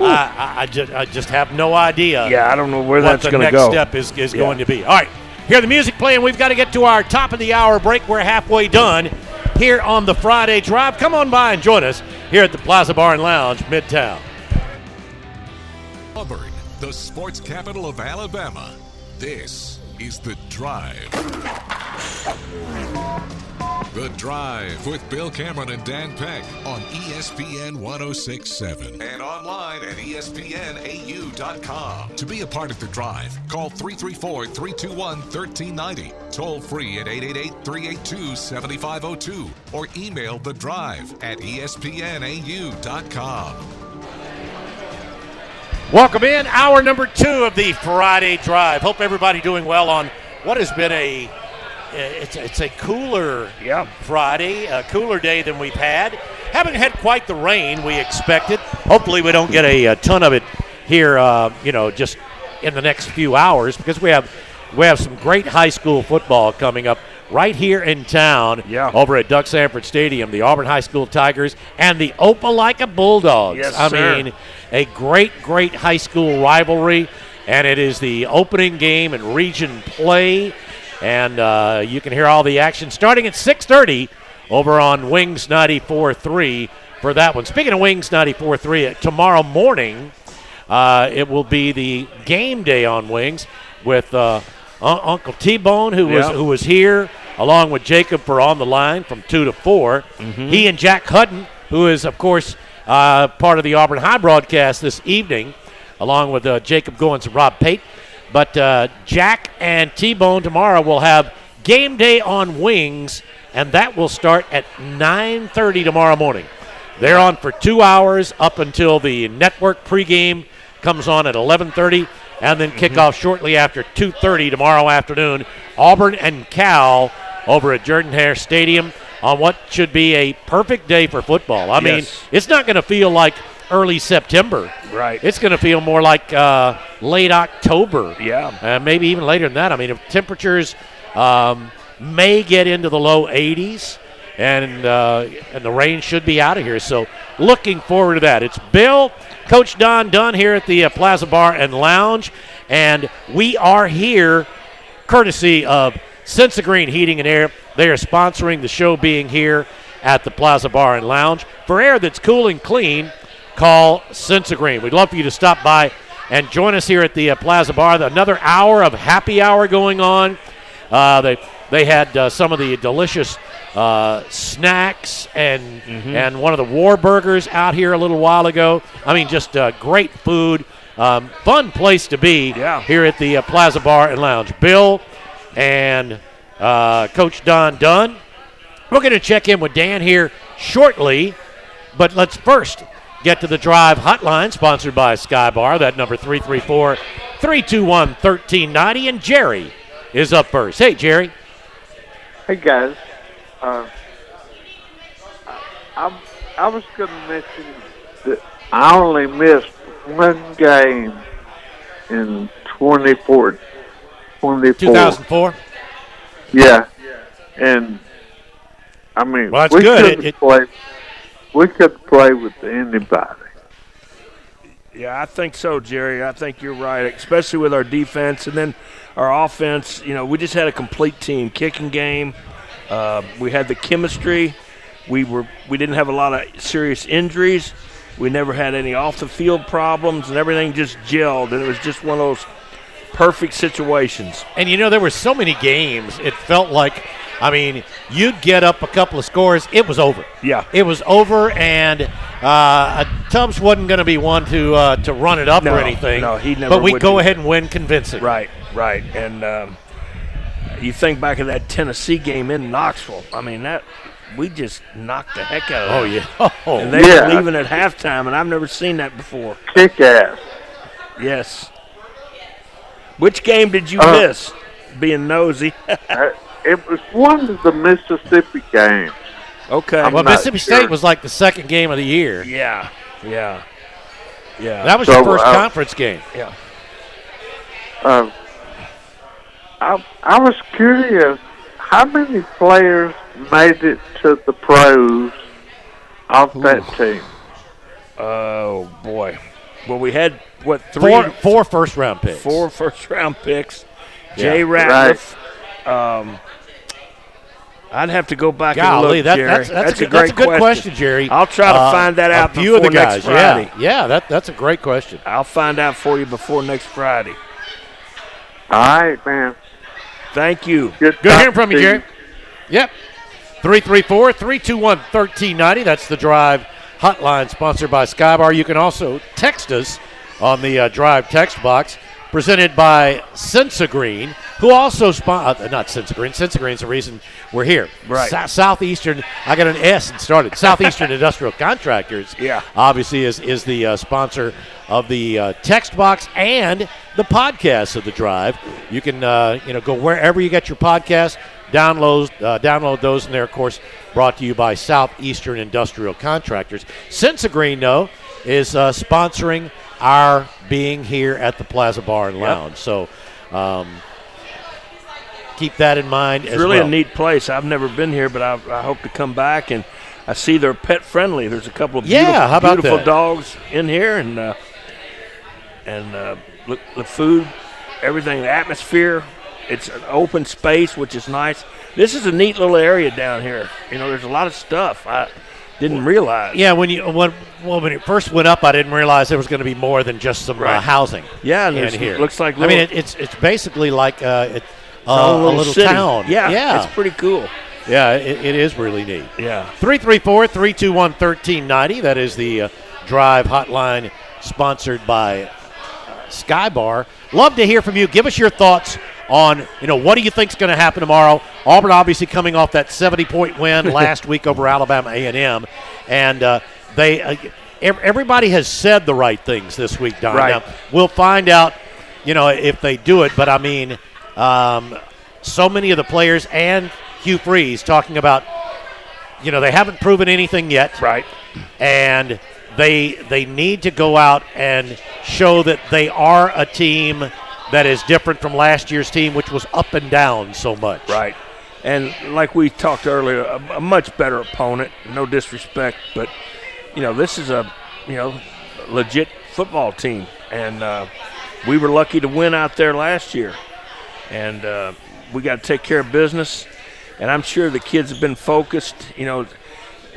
I just have no idea. Yeah, I don't know where that's going to go. What the next step is going to be. All right, hear the music playing. We've got to get to our top of the hour break. We're halfway done here on the Friday Drive. Come on by and join us here at the Plaza Bar and Lounge, Midtown. Auburn, the sports capital of Alabama. This is The Drive. The Drive with Bill Cameron and Dan Peck on ESPN 106.7 and online at espnau.com. To be a part of The Drive, call 334-321-1390, toll free at 888-382-7502, or email The Drive at espnau.com. Welcome in, hour number 2 of the Friday Drive. Hope everybody doing well on what has been a cooler Friday, a cooler day than we've had. Haven't had quite the rain we expected. Hopefully we don't get a ton of it here, just in the next few hours, because we have some great high school football coming up right here in town over at Duck Sanford Stadium. The Auburn High School Tigers and the Opelika Bulldogs. Yes, I sir. mean, a great high school rivalry, and it is the opening game in region play. And you can hear all the action starting at 6:30 over on Wings 94.3 for that one. Speaking of Wings 94.3, tomorrow morning it will be the game day on Wings with Uncle T-Bone, who was here, along with Jacob for On the Line from 2 to 4. He and Jack Hutton, who is, of course, part of the Auburn High broadcast this evening, along with Jacob Goins and Rob Pate. But Jack and T-Bone tomorrow will have game day on Wings, and that will start at 9:30 tomorrow morning. They're on for 2 hours up until the network pregame comes on at 11:30, and then kickoff shortly after 2:30 tomorrow afternoon. Auburn and Cal over at Jordan-Hare Stadium on what should be a perfect day for football. I mean, it's not going to feel like early September. Right. It's going to feel more like late October. Yeah. Maybe even later than that. I mean, if temperatures may get into the low 80s, and the rain should be out of here. So looking forward to that. It's Bill, Coach Don Dunn here at the Plaza Bar and Lounge, and we are here courtesy of Sensa Green Heating and Air. They are sponsoring the show being here at the Plaza Bar and Lounge. For air that's cool and clean, call Sensagreen. We'd love for you to stop by and join us here at the Plaza Bar. Another hour of happy hour going on. They had some of the delicious snacks and one of the War Burgers out here a little while ago. I mean, just great food. Fun place to be here at the Plaza Bar and Lounge. Bill and Coach Don Dunn. We're going to check in with Dan here shortly, but let's first get to the Drive Hotline, sponsored by Sky Bar. That number 334-321-1390, and Jerry is up first. Hey, Jerry. Hey, guys. I was going to mention that I only missed one game in 2004. Yeah. And, I mean, well, that's good. We could play with anybody. Yeah, I think so, Jerry. I think you're right, especially with our defense. And then our offense, you know, we just had a complete team. Kicking game. We had the chemistry. We didn't have a lot of serious injuries. We never had any off-the-field problems, and everything just gelled, and it was just one of those perfect situations. And, you know, there were so many games, it felt like, I mean, you'd get up a couple of scores, it was over. Yeah. It was over, and Tubbs wasn't going to be one to run it up or anything. No, he never But we'd would go do ahead and win convincing. Right. And you think back of that Tennessee game in Knoxville. I mean, we just knocked the heck out of them. Oh, yeah. Oh, and they were leaving at halftime, and I've never seen that before. Kick ass. Yes. Which game did you miss, being nosy? It was one of the Mississippi games. Okay. Well, Mississippi State was like the second game of the year. Yeah. That was your first conference game. Yeah. I was curious, how many players made it to the pros off that team? Oh, boy. Well, we had, four first-round picks. 4 first-round picks. Yeah. Jay Ratliff. I'd have to go back and look, Jerry. That's a good question, Jerry. I'll try to find that out before of the guys, next Friday. Yeah, that's a great question. I'll find out for you before next Friday. All right, man. Thank you. Good hearing from you, Jerry. Yep. 334-321-1390. That's the Drive Hotline, sponsored by Sky Bar. You can also text us on the Drive text box, presented by Sensagreen, who also not Sensagreen. Sensagreen's the reason we're here. Right. Southeastern, I got an S and started. Southeastern Industrial Contractors, obviously, is the sponsor of the text box and the podcast of the Drive. You can go wherever you get your podcast, download those, and they're, of course, brought to you by Southeastern Industrial Contractors. Sensagreen, though, is sponsoring our being here at the Plaza Bar and Lounge. So keep that in mind as well. It's really a neat place. I've never been here, but I hope to come back. And I see they're pet friendly. There's a couple of beautiful dogs in here, and look, the food, everything, the atmosphere. It's an open space, which is nice. This is a neat little area down here. You know, there's a lot of stuff. I didn't realize. Yeah, when it first went up, I didn't realize there was going to be more than just some housing. Yeah, and in here. It looks like it's basically like a little city. town. Yeah, it's pretty cool. Yeah, it is really neat. Yeah. 334-321-1390. That is the Drive Hotline, sponsored by Sky Bar. Love to hear from you. Give us your thoughts on, what do you think is going to happen tomorrow? Auburn obviously coming off that 70-point win last week over Alabama A&M, and everybody has said the right things this week, Don. Right. Now, we'll find out, if they do it. But I mean, so many of the players and Hugh Freeze talking about, they haven't proven anything yet, right? And they need to go out and show that they are a team that is different from last year's team, which was up and down so much. Right. And like we talked earlier, a much better opponent, no disrespect, but, this is a, legit football team. And we were lucky to win out there last year. And we got to take care of business. And I'm sure the kids have been focused.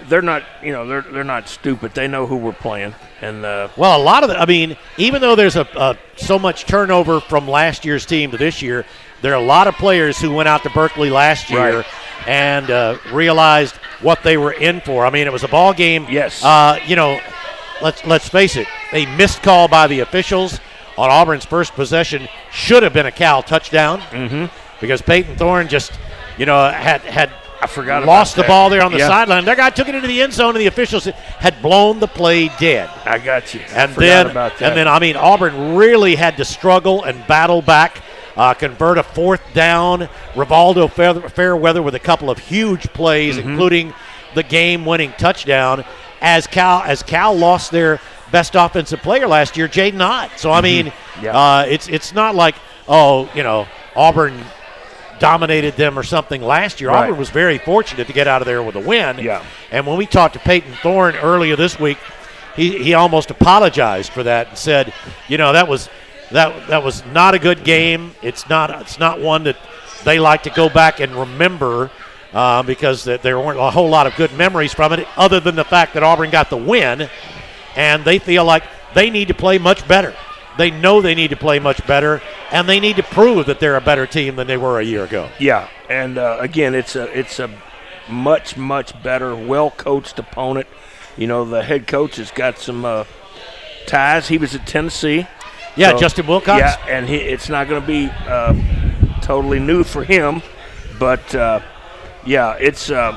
they're not, they're not stupid. They know who we're playing. And well, a lot of even though there's so much turnover from last year's team to this year, there are a lot of players who went out to Berkeley last year and realized what they were in for. I mean, it was a ball game. Yes. Let's face it. A missed call by the officials on Auburn's first possession should have been a Cal touchdown because Peyton Thorne just, had I forgot lost about the ball there on the sideline. Their guy took it into the end zone, and the officials had blown the play dead. I got you. And then, Auburn really had to struggle and battle back, convert a fourth down. Rivaldo Fairweather with a couple of huge plays, including the game-winning touchdown. As Cal lost their best offensive player last year, Jaden Ott. So it's not like Auburn dominated them or something last year. Right. Auburn was very fortunate to get out of there with a win. Yeah. And when we talked to Peyton Thorne earlier this week, he almost apologized for that and said, that was not a good game. It's not one that they like to go back and remember because there weren't a whole lot of good memories from it, other than the fact that Auburn got the win, and they feel like they need to play much better. They know they need to play much better, and they need to prove that they're a better team than they were a year ago. Yeah, and again, it's a much, much better, well-coached opponent. The head coach has got some ties. He was at Tennessee. Yeah, so, Justin Wilcox. Yeah, and it's not going to be totally new for him, but it's a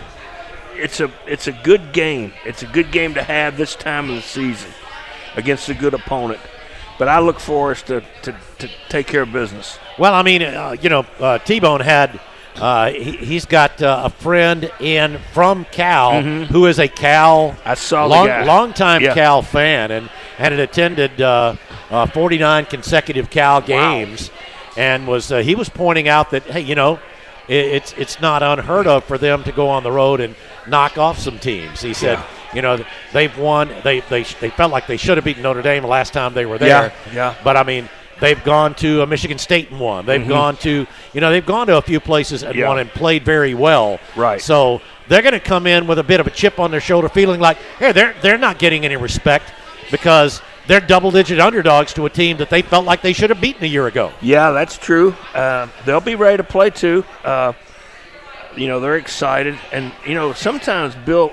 good game. It's a good game to have this time of the season against a good opponent. But I look for us to take care of business. Well, T-Bone had he's got a friend in from Cal who is a Cal long-time Cal fan and had attended 49 consecutive Cal games, and he was pointing out that, hey, it's not unheard of for them to go on the road and knock off some teams. He said, they've won. They felt like they should have beaten Notre Dame the last time they were there. Yeah. But they've gone to Michigan State and won. They've gone to a few places and won and played very well. Right. So they're going to come in with a bit of a chip on their shoulder, feeling like, hey, they're not getting any respect because they're double-digit underdogs to a team that they felt like they should have beaten a year ago. Yeah, that's true. They'll be ready to play too. They're excited, and sometimes, Bill,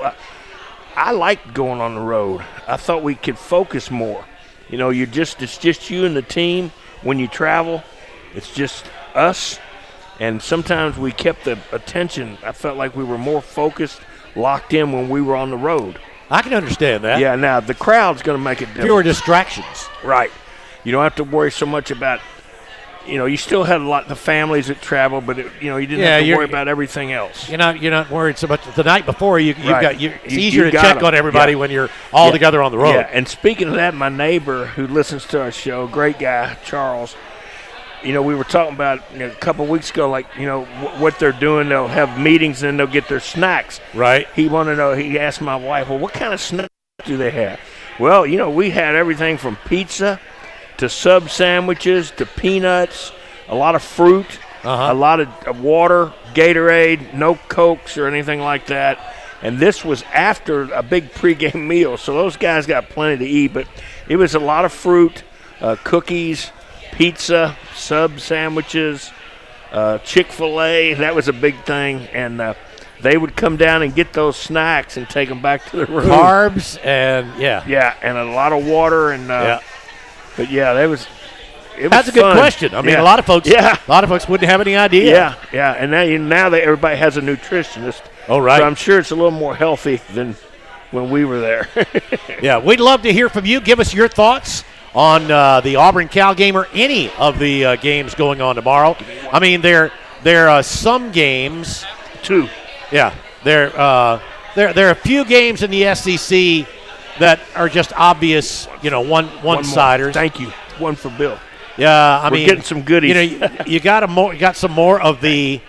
I like going on the road. I thought we could focus more. It's just you and the team when you travel. It's just us, and sometimes we kept the attention. I felt like we were more focused, locked in when we were on the road. I can understand that. Yeah, now the crowd's going to make it different. Fewer distractions. Right. You don't have to worry so much about, you still had the families that travel, but you didn't have to worry about everything else. You're not worried so much. The night before, it's easier to got check them. on everybody when you're all together on the road. Yeah, and speaking of that, my neighbor who listens to our show, great guy, Charles, we were talking about a couple of weeks ago, what they're doing. They'll have meetings and they'll get their snacks. Right. He wanted to know, he asked my wife, well, what kind of snacks do they have? Well, we had everything from pizza to sub sandwiches to peanuts, a lot of fruit, a lot of water, Gatorade, no Cokes or anything like that. And this was after a big pregame meal, so those guys got plenty to eat. But it was a lot of fruit, cookies, pizza, sub sandwiches, Chick-fil-A. That was a big thing. And they would come down and get those snacks and take them back to the room. Carbs and, Yeah, and a lot of water. And But, it was That's a good question. A lot of folks wouldn't have any idea. Yeah, and now everybody has a nutritionist. Oh, right. So I'm sure it's a little more healthy than when we were there. Yeah, we'd love to hear from you. Give us your thoughts on the Auburn-Cal game or any of the games going on tomorrow. There are some games. Two. Yeah, there are a few games in the SEC that are just obvious, one-siders. Thank you. One for Bill. Yeah, we're getting some goodies. You got some more of the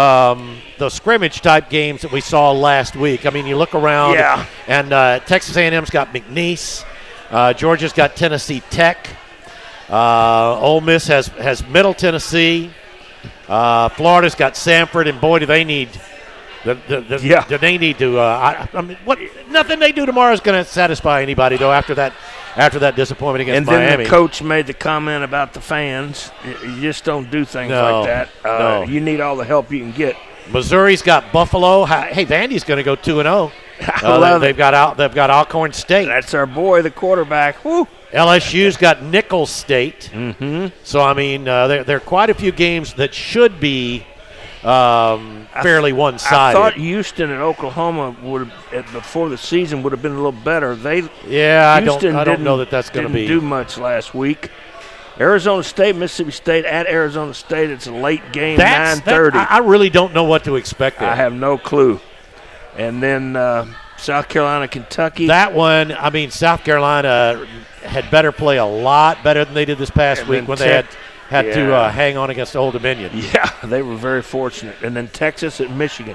scrimmage type games that we saw last week. You look around, and Texas A&M's got McNeese, Georgia's got Tennessee Tech, Ole Miss has Middle Tennessee, Florida's got Samford, and boy, do they need They need to. I mean, nothing they do tomorrow is going to satisfy anybody, though. After that disappointment against Miami. And then the coach made the comment about the fans. You just don't do things like that. No. You need all the help you can get. Missouri's got Buffalo. Hey, Vandy's going to go 2-0. They've got Alcorn State. That's our boy, the quarterback. Woo. LSU's got Nicholls State. Mm-hmm. So I mean, there are quite a few games that should be fairly one-sided. I thought Houston and Oklahoma before the season would have been a little better. I don't know that's going to be. Didn't do much last week. Arizona State, Mississippi State at Arizona State. It's a late game, 9:30. I really don't know what to expect there. I have no clue. And then South Carolina, Kentucky. That one, I mean, South Carolina had better play a lot better than they did this past week when they had to hang on against Old Dominion. Yeah, they were very fortunate. And then Texas at Michigan.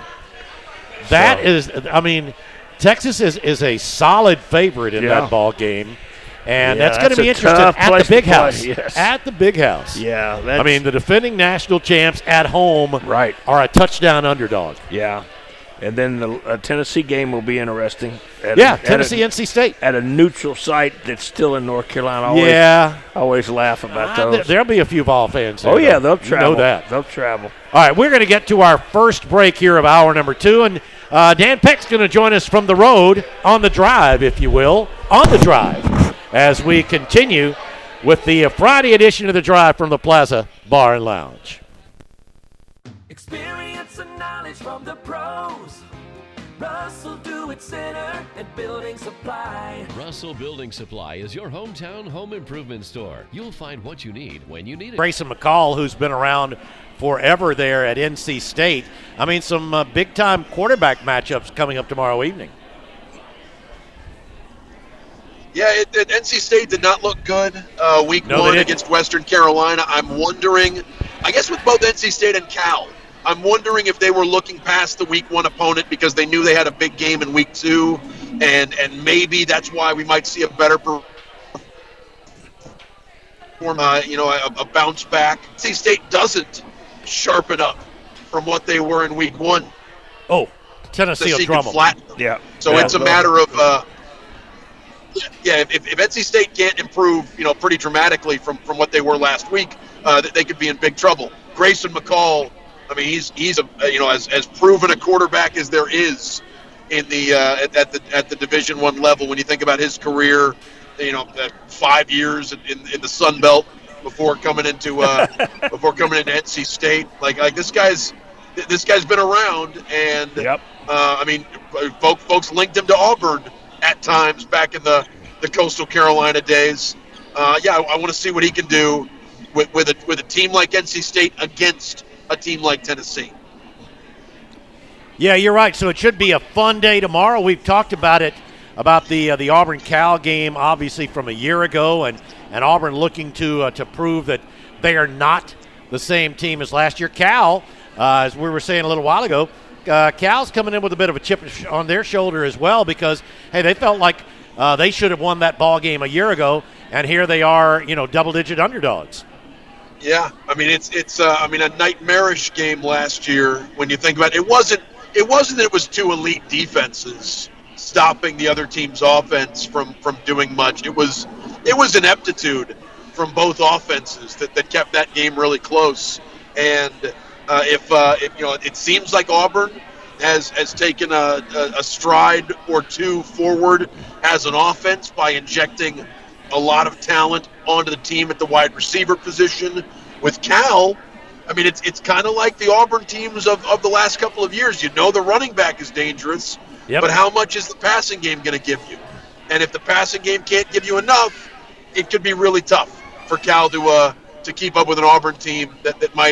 Texas is a solid favorite in that ball game. And that's going to be interesting at the Big House. Yes. At the Big House. Yeah. The defending national champs at home are a touchdown underdog. Yeah. And then the Tennessee game will be interesting. Tennessee, NC State. At a neutral site that's still in North Carolina. Always laugh about those. There'll be a few Vol fans there. Oh, yeah, they'll travel. You know that. They'll travel. All right, we're going to get to our first break here of hour number 2. And Dan Peck's going to join us from the road on the drive, if you will, on the drive, as we continue with the Friday edition of the Drive from the Plaza Bar and Lounge. Experience and knowledge from the pros. Russell Do-It Center and Building Supply. Russell Building Supply is your hometown home improvement store. You'll find what you need when you need it. Grayson McCall, who's been around forever there at NC State. I mean, some big-time quarterback matchups coming up tomorrow evening. Yeah, NC State did not look good week one against Western Carolina. I'm wondering, I guess with both NC State and Cal, I'm wondering if they were looking past the week one opponent because they knew they had a big game in week 2, and maybe that's why we might see a better a bounce back. NC State doesn't sharpen up from what they were in week 1. Oh, Tennessee will drum them. Yeah. So it's a matter of if NC State can't improve, pretty dramatically from what they were last week, they could be in big trouble. Grayson McCall, I mean, he's as proven a quarterback as there is in the at the Division I level. When you think about his career, 5 years in the Sun Belt before coming into NC State, like this guy's been around, and folks linked him to Auburn at times back in the Coastal Carolina days. I want to see what he can do with a team like NC State against a team like Tennessee. Yeah, you're right. So it should be a fun day tomorrow. We've talked about it, about the Auburn-Cal game, obviously from a year ago, and Auburn looking to prove that they are not the same team as last year. Cal, as we were saying a little while ago, Cal's coming in with a bit of a chip on their shoulder as well because, hey, they felt like they should have won that ball game a year ago, and here they are, double-digit underdogs. Yeah, I mean it's a nightmarish game last year when you think about it. It wasn't that it was two elite defenses stopping the other team's offense from doing much. It was ineptitude from both offenses that kept that game really close. And if it seems like Auburn has taken a stride or two forward as an offense by injecting a lot of talent onto the team at the wide receiver position. With Cal, I mean, it's kind of like the Auburn teams of the last couple of years. The running back is dangerous, but how much is the passing game going to give you? And if the passing game can't give you enough, it could be really tough for Cal to keep up with an Auburn team that might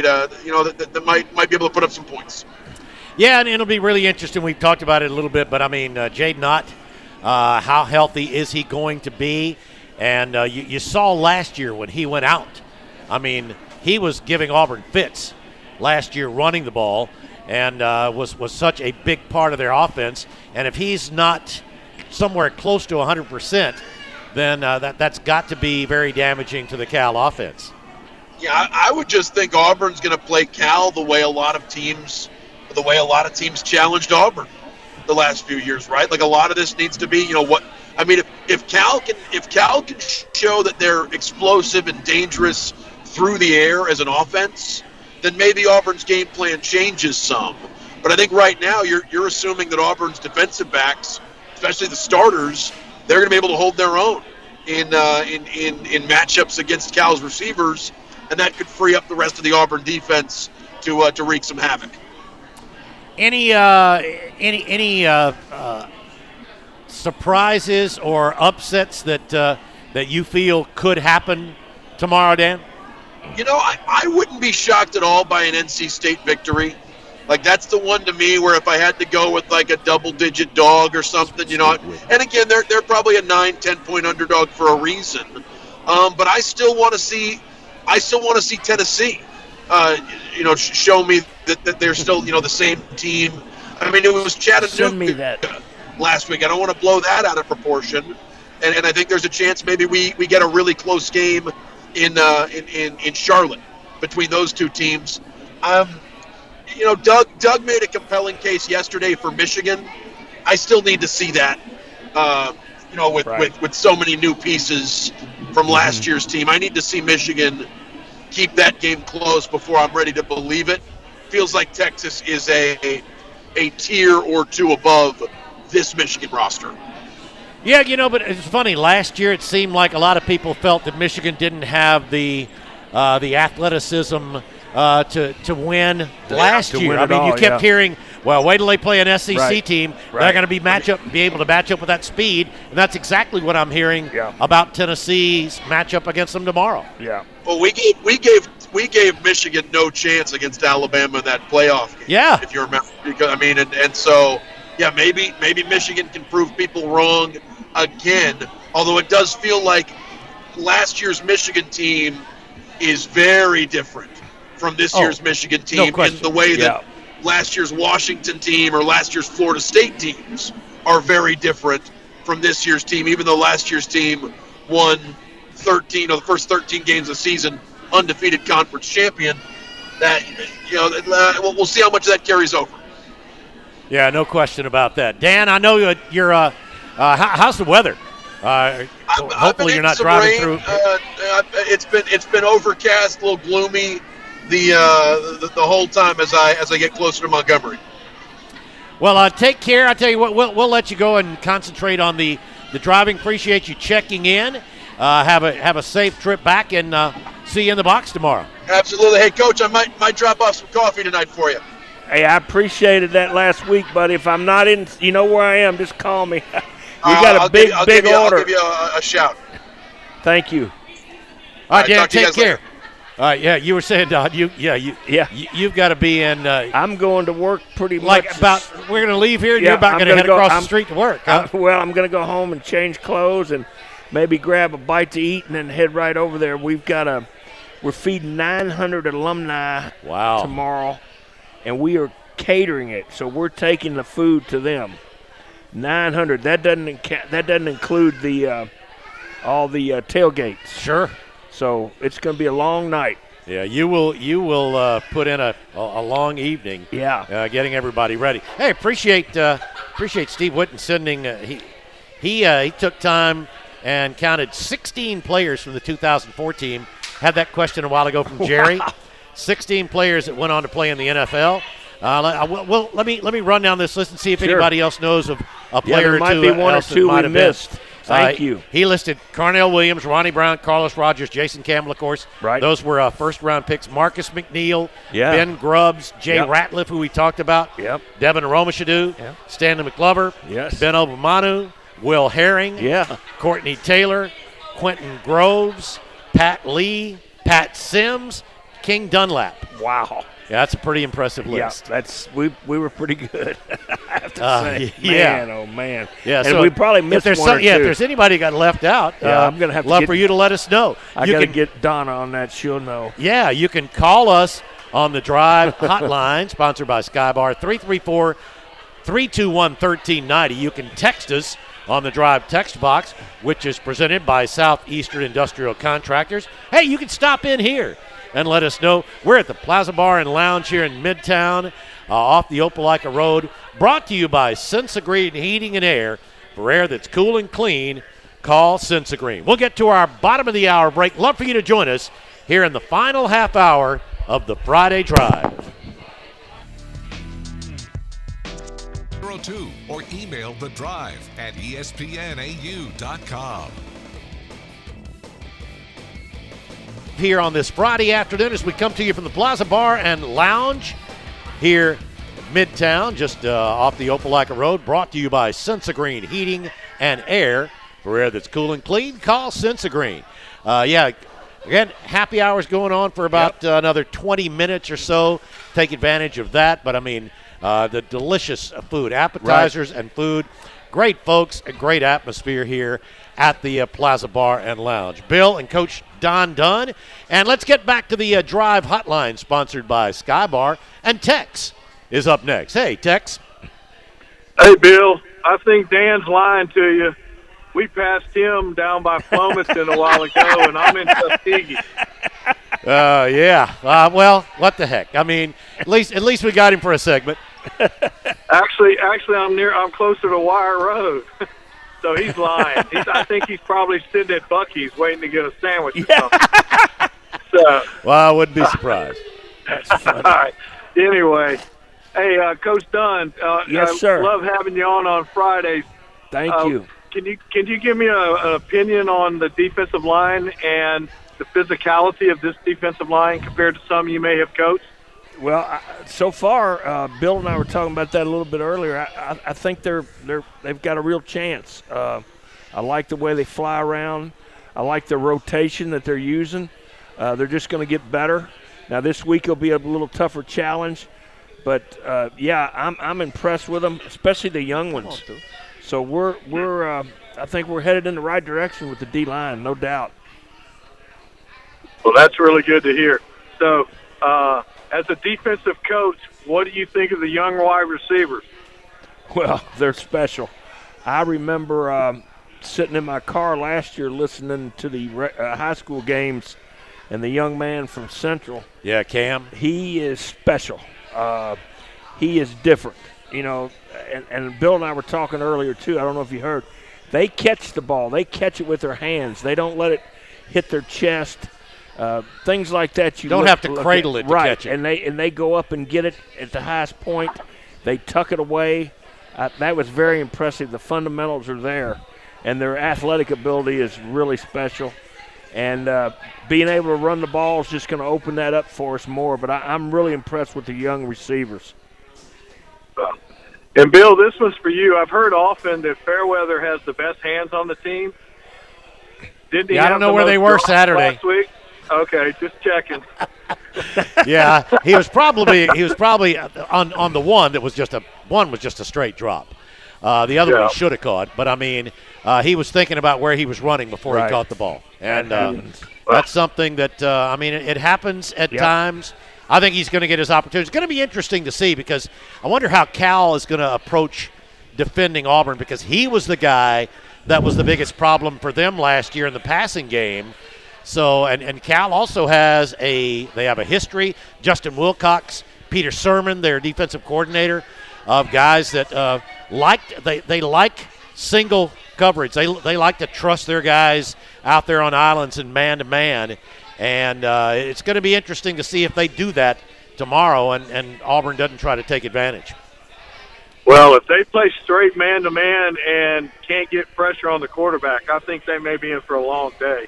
be able to put up some points. Yeah, and it'll be really interesting. We've talked about it a little bit, but I mean, Jaden Nutt, how healthy is he going to be? And you saw last year when he went out. I mean, he was giving Auburn fits last year running the ball and was such a big part of their offense. And if he's not somewhere close to 100%, then that's got to be very damaging to the Cal offense. Yeah, I would just think Auburn's going to play Cal the way a lot of teams the way a lot of teams challenged Auburn the last few years, right? Like a lot of this needs to be, if Cal can show that they're explosive and dangerous through the air as an offense, then maybe Auburn's game plan changes some. But I think right now you're assuming that Auburn's defensive backs, especially the starters, they're going to be able to hold their own in matchups against Cal's receivers, and that could free up the rest of the Auburn defense to wreak some havoc. Any surprises or upsets that you feel could happen tomorrow, Dan? I wouldn't be shocked at all by an NC State victory. Like, that's the one to me where if I had to go with like a double-digit dog or something, and again, they're probably a 9-10 point underdog for a reason. But I still want to see Tennessee, show me that they're still, the same team. I mean, it was Chattanooga last week. I don't want to blow that out of proportion. And I think there's a chance maybe we get a really close game in Charlotte between those two teams. Doug made a compelling case yesterday for Michigan. I still need to see that. With so many new pieces from last year's team, I need to see Michigan keep that game close before I'm ready to believe it. Feels like Texas is a tier or two above this Michigan roster. Yeah, but it's funny. Last year, it seemed like a lot of people felt that Michigan didn't have the athleticism to win last year. I mean, you kept hearing, well, wait till they play an SEC team. They're going to be able to match up with that speed, and that's exactly what I'm hearing about Tennessee's matchup against them tomorrow. Yeah. Well, we gave Michigan no chance against Alabama in that playoff game. Yeah. If you remember, because so maybe Michigan can prove people wrong again. Although it does feel like last year's Michigan team is very different from this year's Michigan team in the way that last year's Washington team or last year's Florida State teams are very different from this year's team, even though last year's team won 13 of the first 13 games of the season, undefeated conference champion. We'll see how much of that carries over. Yeah, no question about that. Dan, I know you're how's the weather? Hopefully you're not driving through. It's been overcast, a little gloomy the whole time as I get closer to Montgomery. Well, take care. I tell you what, we'll let you go and concentrate on the driving. Appreciate you checking in. Have a safe trip back, and see you in the box tomorrow. Absolutely. Hey, Coach, I might drop off some coffee tonight for you. Hey, I appreciated that last week, buddy. If I'm not in, you know where I am. Just call me. We got a big order. I'll give you a shout. Thank you. All right, Dan, take care. All right, yeah, you were saying, Don, you've got to be in. I'm going to work pretty much. We're going to leave here, and you're about going to head across the street to work. Huh? Well, I'm going to go home and change clothes and maybe grab a bite to eat and then head right over there. We're feeding 900 alumni tomorrow, and we are catering it, so we're taking the food to them. 900. That doesn't include the all the tailgates. Sure. So it's going to be a long night. Yeah, you will put in a long evening. Yeah. Getting everybody ready. Hey, appreciate Steve Whitten sending. He took time and counted 16 players from the 2004 team. Had that question a while ago from Jerry. Wow. 16 players that went on to play in the NFL. Let me run down this list and see if anybody else knows of a player or two. There might be one or two we missed. Thank you. He listed Carnell Williams, Ronnie Brown, Carlos Rogers, Jason Campbell, of course. Right. Those were first-round picks. Marcus McNeil, Ben Grubbs, Jay Ratliff, who we talked about. Yep. Devin Aromashadu, Stanley McGlover, Ben Obamanu, Will Herring, Courtney Taylor, Quentin Groves, Pat Lee, Pat Sims, King Dunlap. Wow. Yeah, that's a pretty impressive list. Yeah, we were pretty good, I have to say. Man, oh, man. Yeah, and so we probably missed one or two. Yeah, if there's anybody got left out, I'm going to have love for you to let us know. I got to get Donna on that. She'll know. Yeah, you can call us on the Drive hotline, sponsored by Skybar, 334-321-1390. You can text us on the Drive text box, which is presented by Southeastern Industrial Contractors. Hey, you can stop in here and let us know. We're at the Plaza Bar and Lounge here in Midtown, off the Opelika Road. Brought to you by Sensagreen Heating and Air. For air that's cool and clean, call Sensagreen. We'll get to our bottom of the hour break. Love for you to join us here in the final half hour of the Friday Drive. 02 or email The Drive at espnau.com. Here on this Friday afternoon as we come to you from the Plaza Bar and Lounge here Midtown, just off the Opelika Road, brought to you by Sensagreen Heating and Air. For air that's cool and clean, call Sensagreen. Again, happy hours going on for about another 20 minutes or so. Take advantage of that. But, I mean, the delicious food, appetizers and food. Great folks, a great atmosphere here at the Plaza Bar and Lounge. Bill and Coach Don Dunn. And let's get back to the Drive Hotline sponsored by Skybar. And Tex is up next. Hey, Tex. Hey, Bill. I think Dan's lying to you. We passed him down by Flomaston a while ago, and I'm in Tuskegee. Well, what the heck? I mean, at least we got him for a segment. Actually, I'm closer to Wire Road, so he's lying. I think he's probably sitting at Buc-ee's waiting to get a sandwich or something. So, well, I wouldn't be surprised. That's funny. All right. Anyway, hey, Coach Dunn. Yes, sir. Love having you on Fridays. Thank you. Can you give me an opinion on the defensive line and the physicality of this defensive line compared to some you may have coached? Well, so far, Bill and I were talking about that a little bit earlier. I think they've got a real chance. I like the way they fly around. I like the rotation that they're using. They're just going to get better. Now this week will be a little tougher challenge, but I'm impressed with them, especially the young ones. So I think we're headed in the right direction with the D-line, no doubt. Well, that's really good to hear. So, as a defensive coach, what do you think of the young wide receivers? Well, they're special. I remember sitting in my car last year listening to the high school games, and the young man from Central. Yeah, Cam. He is special. He is different. You know, and Bill and I were talking earlier, too. I don't know if you heard. They catch the ball. They catch it with their hands. They don't let it hit their chest. Things like that. You don't have to cradle it to catch it. And they go up and get it at the highest point. They tuck it away. That was very impressive. The fundamentals are there, and their athletic ability is really special. And being able to run the ball is just going to open that up for us more. But I'm really impressed with the young receivers. And, Bill, this one's for you. I've heard often that Fairweather has the best hands on the team. Didn't he? I don't know where they were Saturday. Last week? Okay, just checking. Yeah, he was probably on the one that was just a straight drop. The other one he should have caught, but I mean, he was thinking about where he was running before he caught the ball, and that's something that I mean, it happens at times. I think he's going to get his opportunity. It's going to be interesting to see because I wonder how Cal is going to approach defending Auburn because he was the guy that was the biggest problem for them last year in the passing game. So, and Cal also they have a history. Justin Wilcox, Peter Sermon, their defensive coordinator, of guys that they like single coverage. They like to trust their guys out there on islands and man-to-man. And it's going to be interesting to see if they do that tomorrow and Auburn doesn't try to take advantage. Well, if they play straight man-to-man and can't get pressure on the quarterback, I think they may be in for a long day.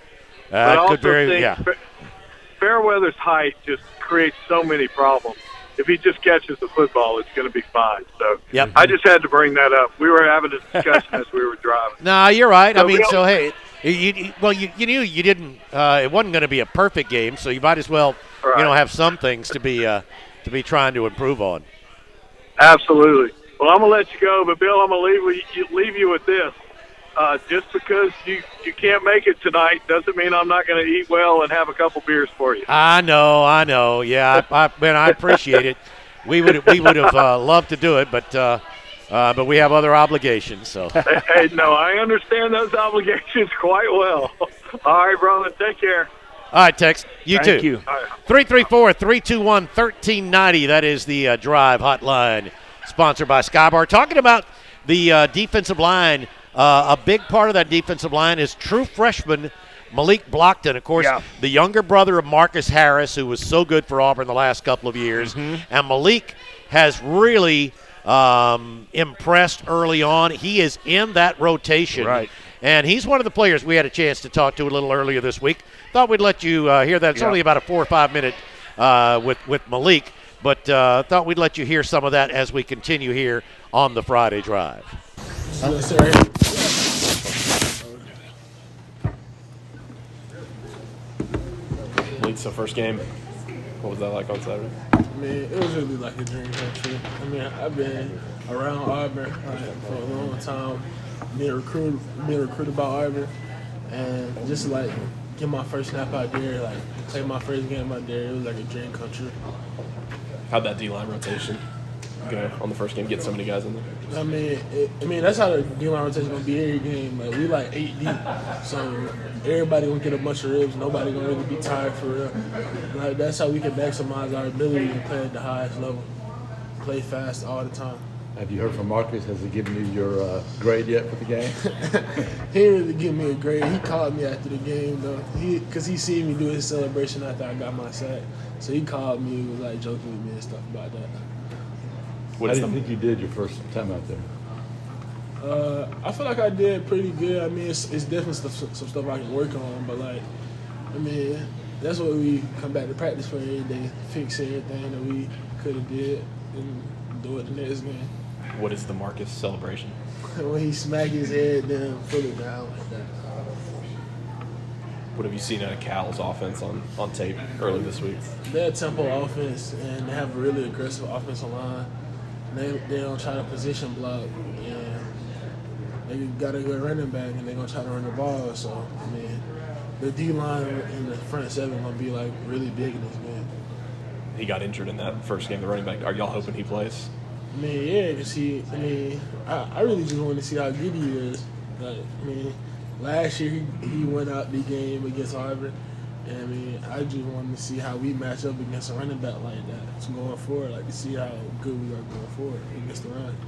Fairweather's height just creates so many problems. If he just catches the football, it's going to be fine. So I just had to bring that up. We were having a discussion as we were driving. No, you're right. So, hey, you knew you didn't. It wasn't going to be a perfect game, so you might as well, have some things to be trying to improve on. Absolutely. Well, I'm going to let you go, but Bill, I'm going to leave you with this. Just because you can't make it tonight doesn't mean I'm not going to eat well and have a couple beers for you. I know. Yeah, I appreciate it. We would have loved to do it, but we have other obligations. So. Hey, no, I understand those obligations quite well. All right, brother, take care. All right, Tex. You Thank too. you. 334-321-1390. That is the Drive hotline, sponsored by Skybar. Talking about the defensive line, a big part of that defensive line is true freshman Malik Blockton, of course, the younger brother of Marcus Harris, who was so good for Auburn the last couple of years. And Malik has really impressed early on. He is in that rotation. Right. And he's one of the players we had a chance to talk to a little earlier this week. Thought we'd let you hear that. It's only about a 4 or 5 minute with Malik, but thought we'd let you hear some of that as we continue here on the Friday Drive. Malik, so first game, what was that like on Saturday? I mean, it was really like a dream come true. I mean, I've been around Auburn for a long time, being recruited by Auburn, and just like get my first snap out there, like play my first game out there, it was like a dream come true. How'd that D-line rotation go on the first game, get so many guys in there? I mean, that's how the D-line rotation gonna be every game. Like we like 8 deep, so everybody gonna get a bunch of ribs. Nobody gonna really be tired for real. Like that's how we can maximize our ability to play at the highest level, play fast all the time. Have you heard from Marcus? Has he given you your grade yet for the game? He didn't really give me a grade. He called me after the game though, because he seen me do his celebration after I got my sack. So he called me, was like joking with me and stuff about that. How do you think you did your first time out there? I feel like I did pretty good. I mean, it's definitely some stuff I can work on, but like, I mean, that's what we come back to practice for every day, fix everything that we could have did and do it the next game. What is the Marcus celebration? When he smack his head down, put it down like that. What have you seen out of Cal's offense on tape early this week? They're a tempo offense, and they have a really aggressive offensive line. They don't try to position block, and they got a good running back, and they're going to try to run the ball. So, I mean, the D-line in the front seven going to be, like, really big in this game. He got injured in that first game, the running back. Are y'all hoping he plays? I mean, yeah, because I really just want to see how good he is. Like, I mean, last year he went out the game against Auburn. And I mean, I just wanted to see how we match up against a running back like that. So going forward, like to see how good we are going forward against the run.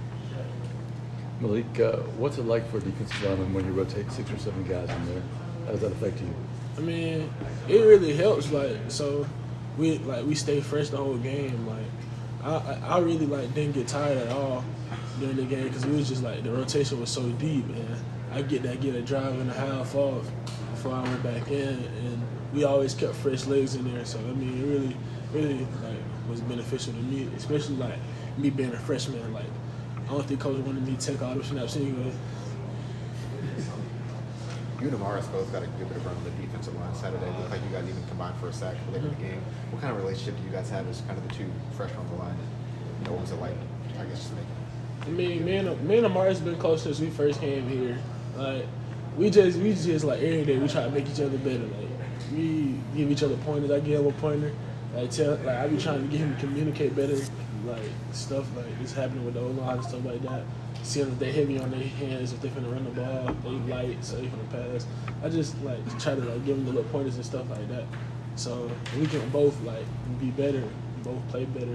Malik, what's it like for a defensive lineman when you rotate 6 or 7 guys in there? How does that affect you? I mean, it really helps. Like, so we stay fresh the whole game. Like, I really like didn't get tired at all during the game because it was just like the rotation was so deep, and I get a drive and a half off before I went back in, and we always kept fresh legs in there. So I mean, it really like was beneficial to me, especially like me being a freshman. Like I don't think coach wanted me to take all the snaps anyway. You and Amaris both got a good bit of run on the defensive line Saturday. It looked like you guys even combined for a sack later in the game. What kind of relationship do you guys have as kind of the two freshmen on the line? And, what was it like, I guess, just making? I mean, me and Amaris been close since we first came here. Like, we just like every day we try to make each other better. Like, we give each other pointers. I give him a pointer. I be trying to get him to communicate better. Like stuff like it's happening with the O-line and stuff like that. Seeing if they heavy on their hands, if they finna run the ball, they light, so they finna pass. I just like try to like give them the little pointers and stuff like that. So we can both like be better, both play better.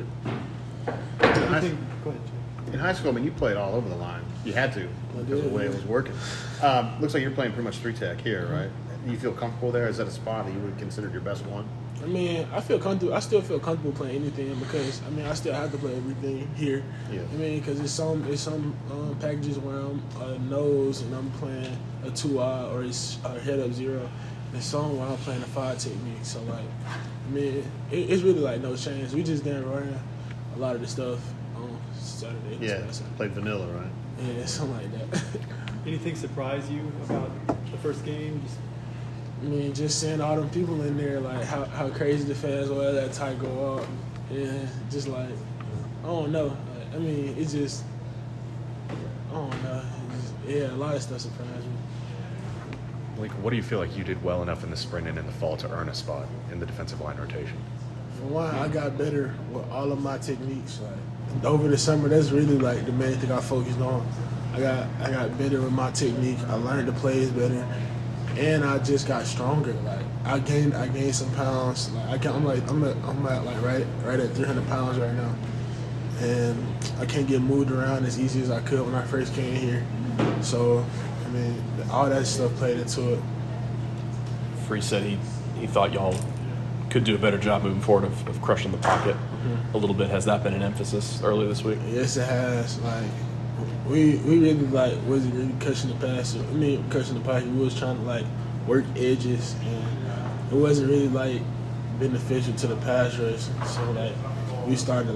In high school, I mean, you played all over the line. You had to because of the way it was working. Looks like you're playing pretty much 3-tech here, right? You feel comfortable there? Is that a spot that you would consider your best one? I mean, I feel comfortable. I still feel comfortable playing anything because I mean I still have to play everything here. Yeah. I mean, because it's some packages where I'm a nose and I'm playing a 2-eye or it's a head up 0. There's some where I'm playing a 5 technique. So like, I mean, it's really like no change. We just didn't run a lot of the stuff on Saturday. Yeah, played vanilla, right? Yeah, something like that. Anything surprise you about the first game? I mean, just seeing all them people in there, like how crazy the fans were that tight go up. And just like, I don't know. Like, I mean, it's just, I don't know. A lot of stuff surprised me. Like, what do you feel like you did well enough in the spring and in the fall to earn a spot in the defensive line rotation? For one, I got better with all of my techniques. Like over the summer, that's really like the main thing I focused on. I got better with my technique. I learned the plays better. And I just got stronger. Like I gained some pounds. Like I'm at like right at 300 pounds right now, and I can't get moved around as easy as I could when I first came here. So, I mean, all that stuff played into it. Free said he thought y'all could do a better job moving forward of crushing the pocket a little bit. Has that been an emphasis early this week? Yes, it has. Like we really like wasn't really crushing the pass. Crushing the pocket. We was trying to like work edges, and it wasn't really like beneficial to the pass rush. So like we started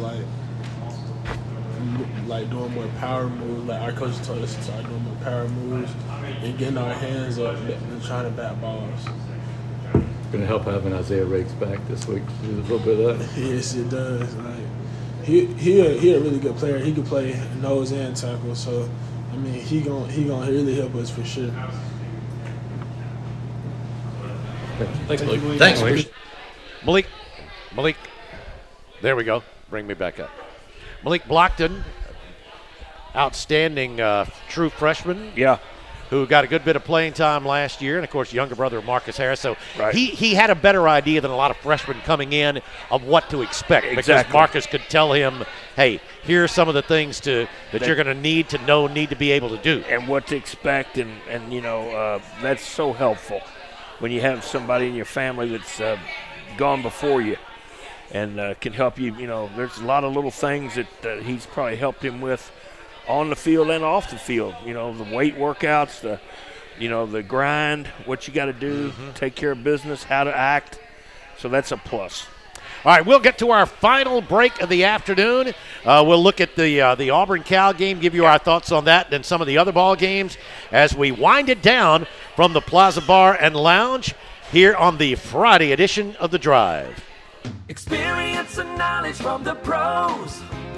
like doing more power moves. Like our coach told us to start doing more power moves and getting our hands up and trying to bat balls. Going to help having Isaiah Riggs back this week. Do a little bit of that. Yes, it does. Like he a really good player. He can play nose and tackle. So I mean, he gonna really help us for sure. Thanks, Malik. Thanks, Malik. Malik. There we go. Bring me back up. Malik Blockton, outstanding true freshman. Yeah. Who got a good bit of playing time last year, and of course, younger brother of Marcus Harris. So right. he had a better idea than a lot of freshmen coming in of what to expect. Exactly. Because Marcus could tell him, hey, here are some of the things that you're going to need to be able to do. And what to expect, and you know, that's so helpful when you have somebody in your family that's gone before you and can help you. You know, there's a lot of little things that he's probably helped him with on the field and off the field. You know, the weight workouts, the grind, what you got to do, take care of business, how to act. So that's a plus. All right, we'll get to our final break of the afternoon. We'll look at the Auburn-Cal game, give you our thoughts on that, and some of the other ball games as we wind it down from the Plaza Bar and Lounge here on the Friday edition of The Drive. Experience and knowledge from the pros.